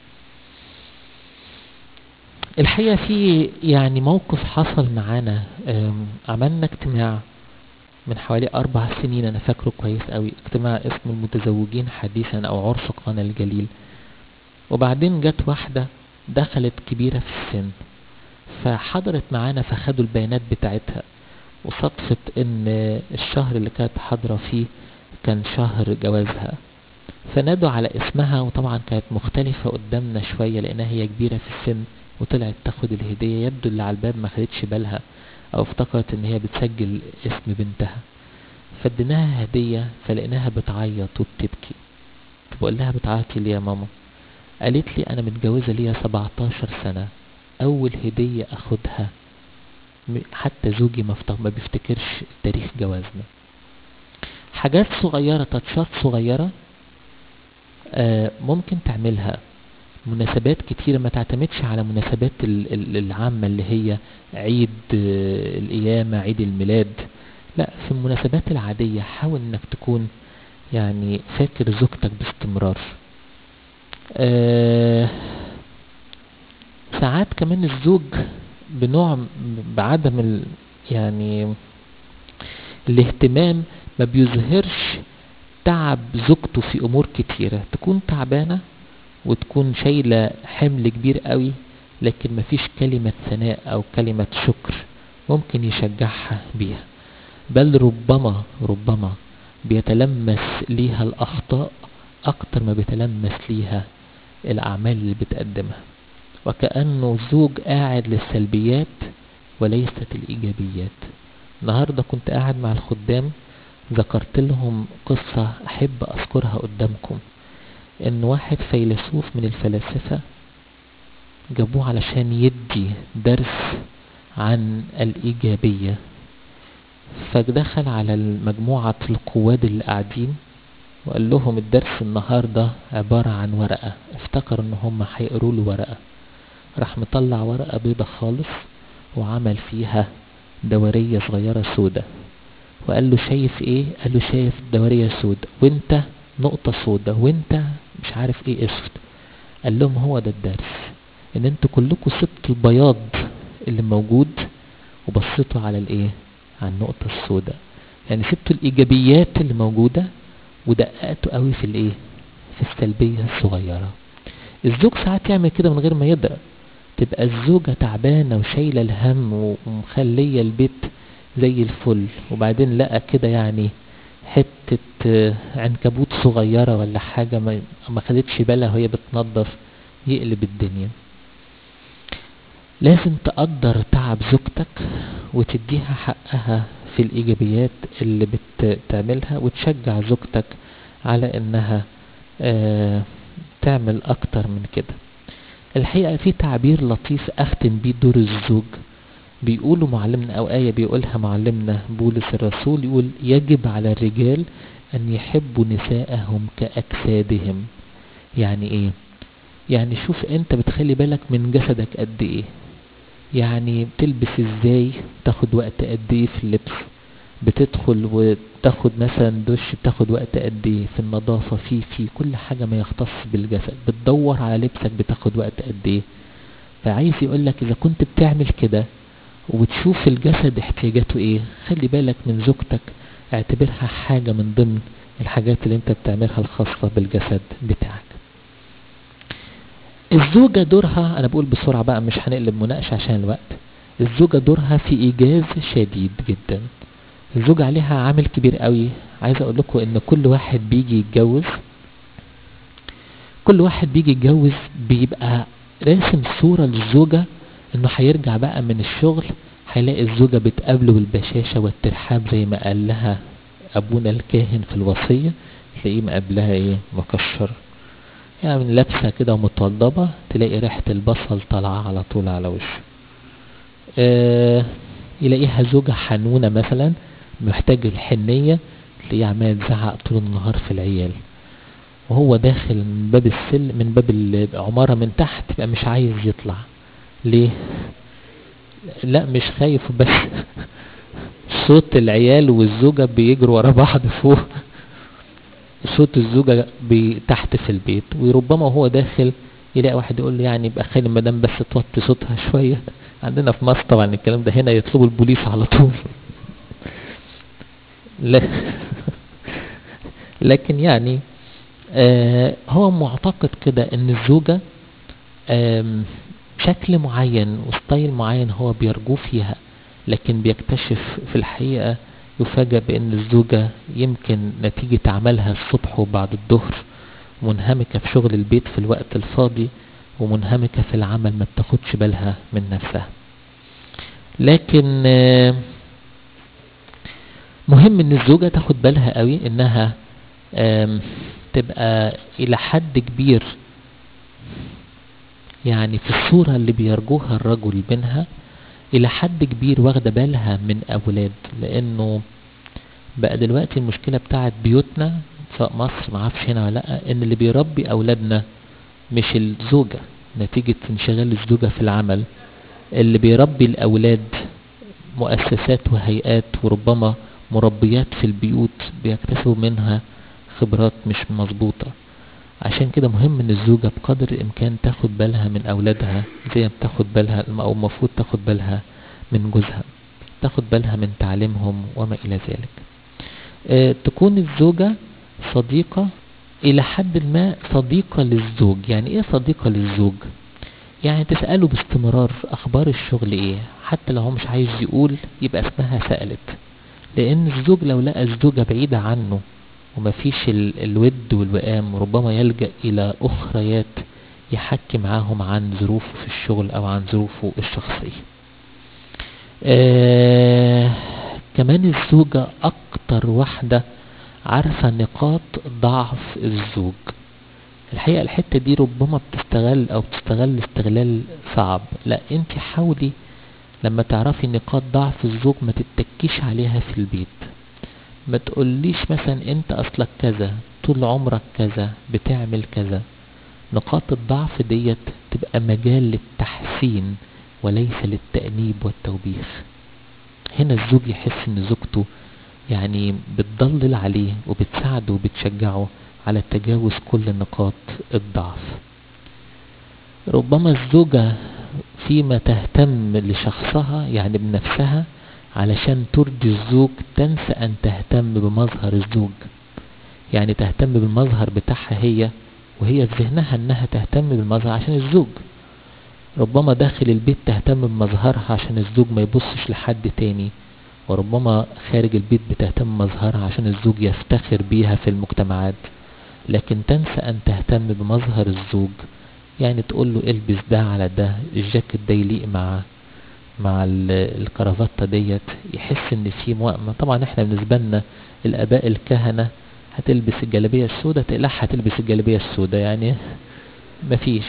الحقيقة في يعني موقف حصل معانا، عملنا اجتماع من حوالي 4 سنين، انا فاكره كويس قوي، اجتماع اسمه المتزوجين حديثا او عرس قانا الجليل. وبعدين جت واحدة دخلت كبيرة في السن فحضرت معانا، فخدوا البيانات بتاعتها، وصدفت ان الشهر اللي كانت حاضرة فيه كان شهر جوازها، فنادوا على اسمها. وطبعا كانت مختلفة قدامنا شوية لانها هي كبيرة في السن وطلعت تاخد الهدية. يبدو اللي على الباب ما خدتش بالها او افتكرت ان هي بتسجل اسم بنتها، فاديناها هدية فلقيناها بتعيط وبتبكي. بقول لها بتعيطي ليه يا ماما؟ قالت لي انا متجوزة ليا 17 سنة، اول هدية اخدها حتى زوجي ما بيفتكرش تاريخ جوازنا. حاجات صغيرة، تاتشات صغيرة ممكن تعملها. مناسبات كتيرة، ما تعتمدش على مناسبات العامة اللي هي عيد القيامة، عيد الميلاد. لا، في المناسبات العادية حاول انك تكون يعني فاكر زوجتك باستمرار. ساعات كمان الزوج بنوع بعدم يعني الاهتمام ما بيظهرش تعب زوجته في امور كتيرة، تكون تعبانة وتكون شايلة حمل كبير قوي، لكن مفيش كلمة ثناء او كلمة شكر ممكن يشجعها بيها. بل ربما بيتلمس ليها الأخطاء أكتر ما بيتلمس ليها الأعمال اللي بتقدمها، وكأنه زوج قاعد للسلبيات وليست الإيجابيات. النهاردة كنت قاعد مع الخدام، ذكرت لهم قصة أحب أذكرها قدامكم. إن واحد فيلسوف من الفلاسفة جابوه علشان يدي درس عن الإيجابية، فدخل على مجموعة القواد اللي قاعدين وقال لهم الدرس النهاردة عبارة عن ورقة. افتكر ان هم هيقروا له ورقة، راح مطلع ورقة بيضة خالص وعمل فيها دورية صغيرة سودة، وقال له شايف ايه؟ قال له شايف دورية سودة، وانت نقطة سودة، وانت مش عارف ايه اسود. قال لهم هو ده الدرس، ان انتوا كلكم سبتوا البياض اللي موجود وبصيتوا على الايه؟ على النقطة السوداء. يعني سبتوا الايجابيات اللي موجودة ودققتوا قوي في الايه؟ في السلبية الصغيرة. الزوج ساعات يعمل كده من غير ما يدرك. تبقى الزوجة تعبانة وشايلة الهم ومخلية البيت زي الفل، وبعدين لقى كده يعني حتة عنكبوت صغيرة ولا حاجة ما خدتش بالها وهي بتنظف، يقلب الدنيا. لازم تقدر تعب زوجتك وتديها حقها في الإيجابيات اللي بتعملها، وتشجع زوجتك على إنها تعمل أكتر من كده. الحقيقة في تعبير لطيف أختم بيه دور الزوج، بيقولوا معلمنا أو آية بيقولها معلمنا بولس الرسول، يقول يجب على الرجال أن يحبوا نساءهم كأجسادهم. يعني إيه؟ يعني شوف أنت بتخلي بالك من جسدك قد إيه، يعني بتلبس ازاي، تاخد وقت قد ايه في اللبس، بتدخل وتاخد مثلا دش بتاخد وقت قد ايه في النظافة، في كل حاجة ما يختص بالجسد، بتدور على لبسك بتاخد وقت قد ايه. فعايز يقولك اذا كنت بتعمل كده وبتشوف الجسد احتياجاته ايه، خلي بالك من زوجتك، اعتبرها حاجة من ضمن الحاجات اللي انت بتعملها الخاصة بالجسد بتاعك. الزوجة دورها، انا بقول بسرعة بقى مش هنقلب مناقشة عشان الوقت. الزوجة دورها في ايجاز شديد جدا. الزوجة عليها عامل كبير قوي. عايز اقول لكم ان كل واحد بيجي يتجوز بيبقى راسم صورة للزوجة انه هيرجع بقى من الشغل هيلاقي الزوجة بتقابله بالبشاشة والترحاب زي ما قال لها ابونا الكاهن في الوصية. تلاقيه مقابلها ايه؟ مكشر، يعني لابسة كده ومتوضبة، تلاقي ريحة البصل طالعة على طول على وشه. يلاقيها زوجة حنونة مثلا محتاج الحنية، تلاقيه عمال تزعق طول النهار في العيال، وهو داخل من باب من باب العمارة من تحت يبقى مش عايز يطلع. ليه؟ لا مش خايف بس صوت العيال والزوجة بيجروا ورا بعض فوق، صوت الزوجة تحت في البيت، وربما وهو داخل يلاقي واحد يقول له يعني يبقى خلي المدام بس توطي صوتها شوية. عندنا في مصر طبعا الكلام ده، هنا يطلبوا البوليس على طول. لكن يعني هو معتقد كده ان الزوجة شكل معين وستايل معين هو بيرجوه فيها، لكن بيكتشف في الحقيقة يفاجأ بأن الزوجة يمكن نتيجة عملها الصبح وبعد الظهر منهمكة في شغل البيت في الوقت الفاضي، ومنهمكة في العمل ما بتاخدش بالها من نفسها. لكن مهم ان الزوجة تاخد بالها قوي انها تبقى الى حد كبير يعني في الصورة اللي بيرجوها الرجل منها الى حد كبير واخده بالها من اولاد. لانه بقى دلوقتي المشكله بتاعت بيوتنا سواء مصر ما عارفش هنا ولا لا، ان اللي بيربي اولادنا مش الزوجه نتيجه انشغال الزوجه في العمل، اللي بيربي الاولاد مؤسسات وهيئات وربما مربيات في البيوت بيكتسبوا منها خبرات مش مظبوطه. عشان كده مهم ان الزوجة بقدر الامكان تاخد بالها من اولادها زي ما بتاخد بالها او المفروض تاخد بالها من جوزها، تاخد بالها من تعليمهم وما الى ذلك. تكون الزوجة صديقة الى حد ما، صديقة للزوج. يعني ايه صديقة للزوج؟ يعني تسأله باستمرار اخبار الشغل ايه، حتى لو هو مش عايز يقول يبقى اسمها سألت. لان الزوج لو لقى الزوجة بعيدة عنه ومفيش الود والوئام، ربما يلجأ الى اخريات يحكي معاهم عن ظروفه في الشغل او عن ظروفه الشخصية. كمان الزوجة اكتر واحدة عارفة نقاط ضعف الزوج. الحقيقة الحتة دي ربما بتستغل او بتستغل استغلال صعب. لا، انت حاولي لما تعرفي نقاط ضعف الزوج ما تتكيش عليها في البيت. ما تقوليش مثلا انت اصلك كذا، طول عمرك كذا، بتعمل كذا. نقاط الضعف ديت تبقى مجال للتحسين وليس للتأنيب والتوبيخ. هنا الزوج يحس ان زوجته يعني بتضلل عليه وبتساعده وبتشجعه على تجاوز كل نقاط الضعف. ربما الزوجة فيما تهتم لشخصها يعني بنفسها علشان ترضي الزوج تنسى ان تهتم بمظهر الزوج. يعني تهتم بالمظهر بتاعها هي، وهي في ذهنها انها تهتم بالمظهر عشان الزوج. ربما داخل البيت تهتم بمظهرها عشان الزوج ما يبصش لحد تاني، وربما خارج البيت بتهتم بمظهرها عشان الزوج يفتخر بيها في المجتمعات. لكن تنسى ان تهتم بمظهر الزوج، يعني تقول له البس ده على ده، الجاكيت ده يليق مع الكرافتة ديت، يحس ان في موائمة. طبعا احنا بالنسبة لنا الاباء الكهنة هتلبس الجلابية السوداء تقلعها هتلبس الجلابية السوداء، يعني مفيش.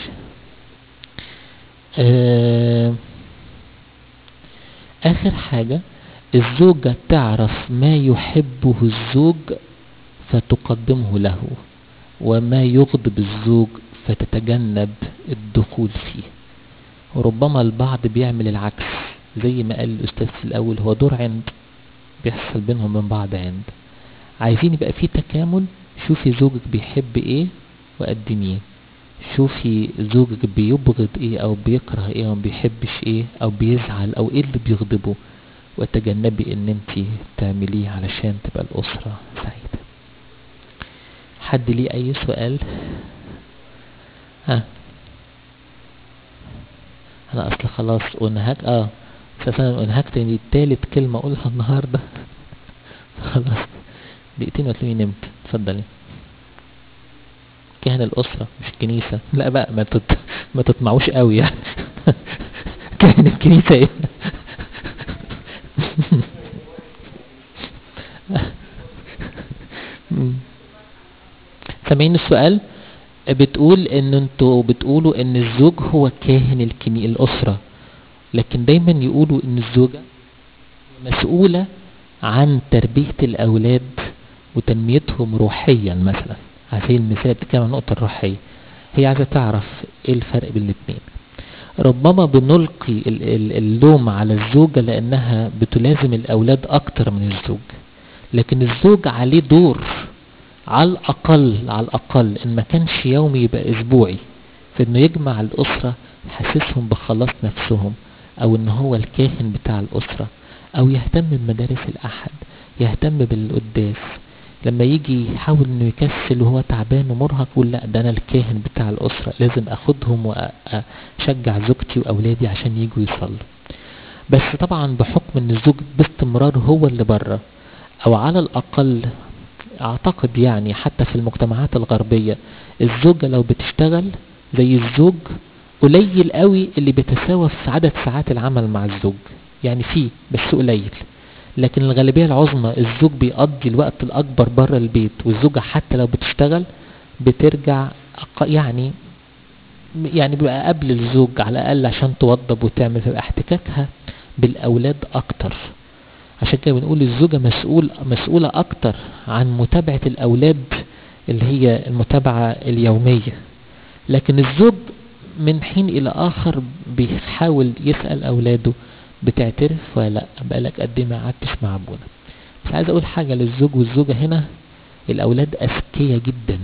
اخر حاجة، الزوجة تعرف ما يحبه الزوج فتقدمه له، وما يغضب الزوج فتتجنب الدخول فيه. وربما البعض بيعمل العكس، زي ما قال الأستاذ في الأول، هو دور عند بيحصل بينهم من بعض عند. عايزين يبقى فيه تكامل. شوفي زوجك بيحب ايه وقدميه، شوفي زوجك بيبغض ايه او بيكره ايه وما بيحبش ايه او بيزعل او ايه اللي بيغضبه، وتجنبي ان انت تعمليه علشان تبقى الأسرة سعيدة. حد ليه اي سؤال؟ انا اصل خلاص انهك اساسا انهكت دي تالت كلمة اقولها النهاردة. خلاص دقيقتين وتلاقيني نمت. اتفضلي. كهنة الاسرة مش الكنيسة. لا بقى ما تطمعوش قوي يعني. كهنة الكنيسة ايه؟ سامعين السؤال؟ بتقول ان انتوا بتقولوا ان الزوج هو كاهن الاسرة، لكن دايما يقولوا ان الزوجة مسؤولة عن تربية الاولاد وتنميتهم روحيا. مثلا على سبيل المثال بتتكلم عن النقطة الروحية، هي عايزة تعرف ايه الفرق بين الاثنين. ربما بنلقي اللوم على الزوجة لانها بتلازم الاولاد اكتر من الزوج، لكن الزوج عليه دور على الأقل إن ما كانش يومي يبقى أسبوعي، في إنه يجمع الأسرة يحسسهم بخلاص نفسهم، أو إن هو الكاهن بتاع الأسرة، أو يهتم بمدارس الأحد، يهتم بالقداس. لما يجي يحاول إنه يكسل وهو تعبان ومرهق، يقول لا ده أنا الكاهن بتاع الأسرة، لازم أخدهم وأشجع زوجتي وأولادي عشان يجوا يصلوا. بس طبعا بحكم إن الزوج باستمرار هو اللي بره، أو على الأقل اعتقد يعني حتى في المجتمعات الغربية الزوجة لو بتشتغل زي الزوج قليل قوي اللي بيتساوى في عدد ساعات العمل مع الزوج، يعني فيه بس قليل. لكن الغالبية العظمى الزوج بيقضي الوقت الاكبر بره البيت، والزوجة حتى لو بتشتغل بترجع يعني بيبقى قبل الزوج على الاقل عشان توضب وتعمل، فيبقى احتكاكها بالاولاد اكتر. عشان كده بنقول الزوجة مسؤولة اكتر عن متابعة الاولاد اللي هي المتابعة اليومية، لكن الزوج من حين الى اخر بيحاول يسأل اولاده بتعترف ولا لا، بقالك قد ايه ما قعدتش مع ابونا. بس عايز اقول حاجة للزوج والزوجة هنا، الاولاد اذكياء جدا،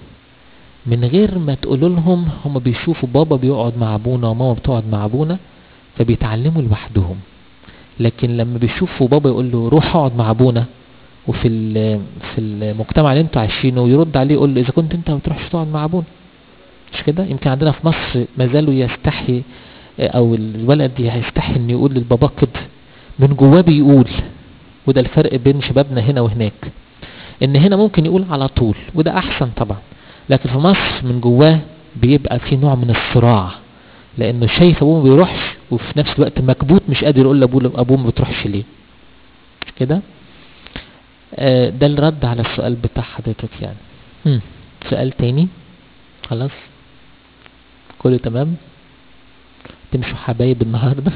من غير ما تقولوا لهم هم بيشوفوا بابا بيقعد مع ابونا وماما بتقعد مع ابونا فبيتعلموا لوحدهم. لكن لما بيشوفوا بابا يقول له روح اقعد مع ابونا، وفي في المجتمع اللي انتوا عايشينه يرد عليه يقول له اذا كنت انت ما بتروحش تقعد مع ابونا. مش كده؟ يمكن عندنا في مصر ما زالوا يستحي، او الولد يستحي انه يقول للبابا كده، من جواه بيقول وده الفرق بين شبابنا هنا وهناك، ان هنا ممكن يقول على طول وده احسن طبعا، لكن في مصر من جواه بيبقى في نوع من الصراع، لانه شايف ابوه ما بيروحش وفي نفس الوقت مكبوت مش قادر يقول لابوه ما بتروحش ليه كده. ده الرد على السؤال بتاع حضرتك يعني. سؤال تاني. خلاص كله تمام، تمشوا حبايب النهارده.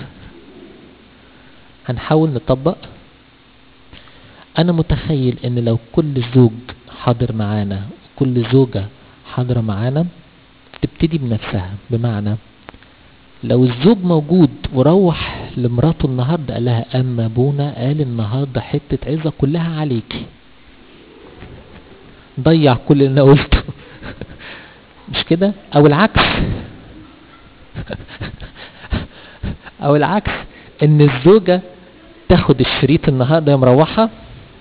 هنحاول نطبق. انا متخيل ان لو كل زوج حاضر معانا وكل زوجة حاضرة معانا تبتدي بنفسها، بمعنى لو الزوج موجود وروح لمراته النهارده قال لها اما ابونا قال النهارده حته عظه كلها عليكي، ضيع كل اللي انا قلته. مش كده؟ او العكس. او العكس ان الزوجه تاخد الشريط النهارده يا مروحه،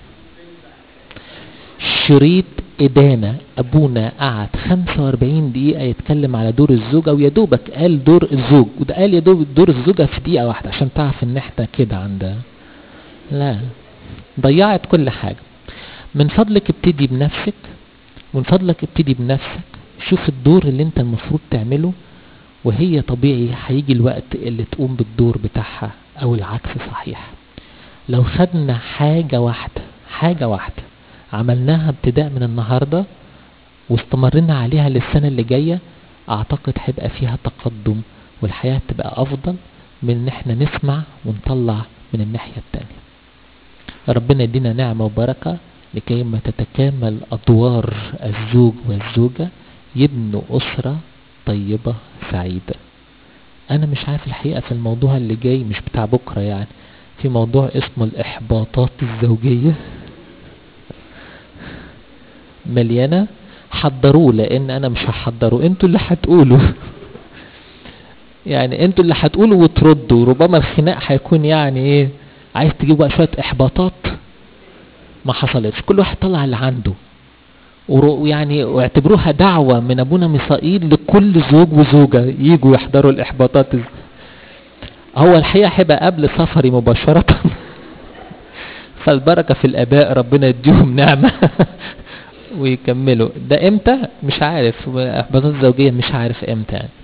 شريط إدانة. أبونا قعد 45 دقيقة يتكلم على دور الزوجة ويا دوبك قال دور الزوج، وده قال يا دوب دور الزوجة في دقيقة واحدة عشان تعرف إن إحنا كده عندها. لا، ضيعت كل حاجة. من فضلك ابتدي بنفسك، ومن فضلك ابتدي بنفسك، شوف الدور اللي أنت المفروض تعمله، وهي طبيعي هيجي الوقت اللي تقوم بالدور بتاعها، أو العكس صحيح. لو خدنا حاجة واحدة عملناها ابتداء من النهاردة واستمرنا عليها للسنة اللي جاية، اعتقد هيبقى فيها تقدم والحياة تبقى افضل من ان احنا نسمع ونطلع من الناحية التانية. ربنا يدينا نعمة وبركة لكي ما تتكامل ادوار الزوج والزوجة، يبنوا اسرة طيبة سعيدة. انا مش عارف الحقيقة في الموضوع اللي جاي مش بتاع بكرة يعني، في موضوع اسمه الاحباطات الزوجية مليانة. حضروه، لان انا مش هحضره، انتوا اللي هتقولوا. يعني انتوا اللي هتقولوا وتردوا، ربما الخناق هيكون يعني ايه، عايز تجيب بقى شوية احباطات ما حصلتش، كل واحد طلع اللي عنده، ويعني واعتبروها دعوة من ابونا ميسائيل لكل زوج وزوجة يجوا يحضروا الاحباطات. هو الحقيقة هيبقى قبل سفري مباشرة. فالبركة في الاباء، ربنا يديهم نعمة ويكملوا. ده امتى مش عارف، احباطات زوجية مش عارف امتى يعني.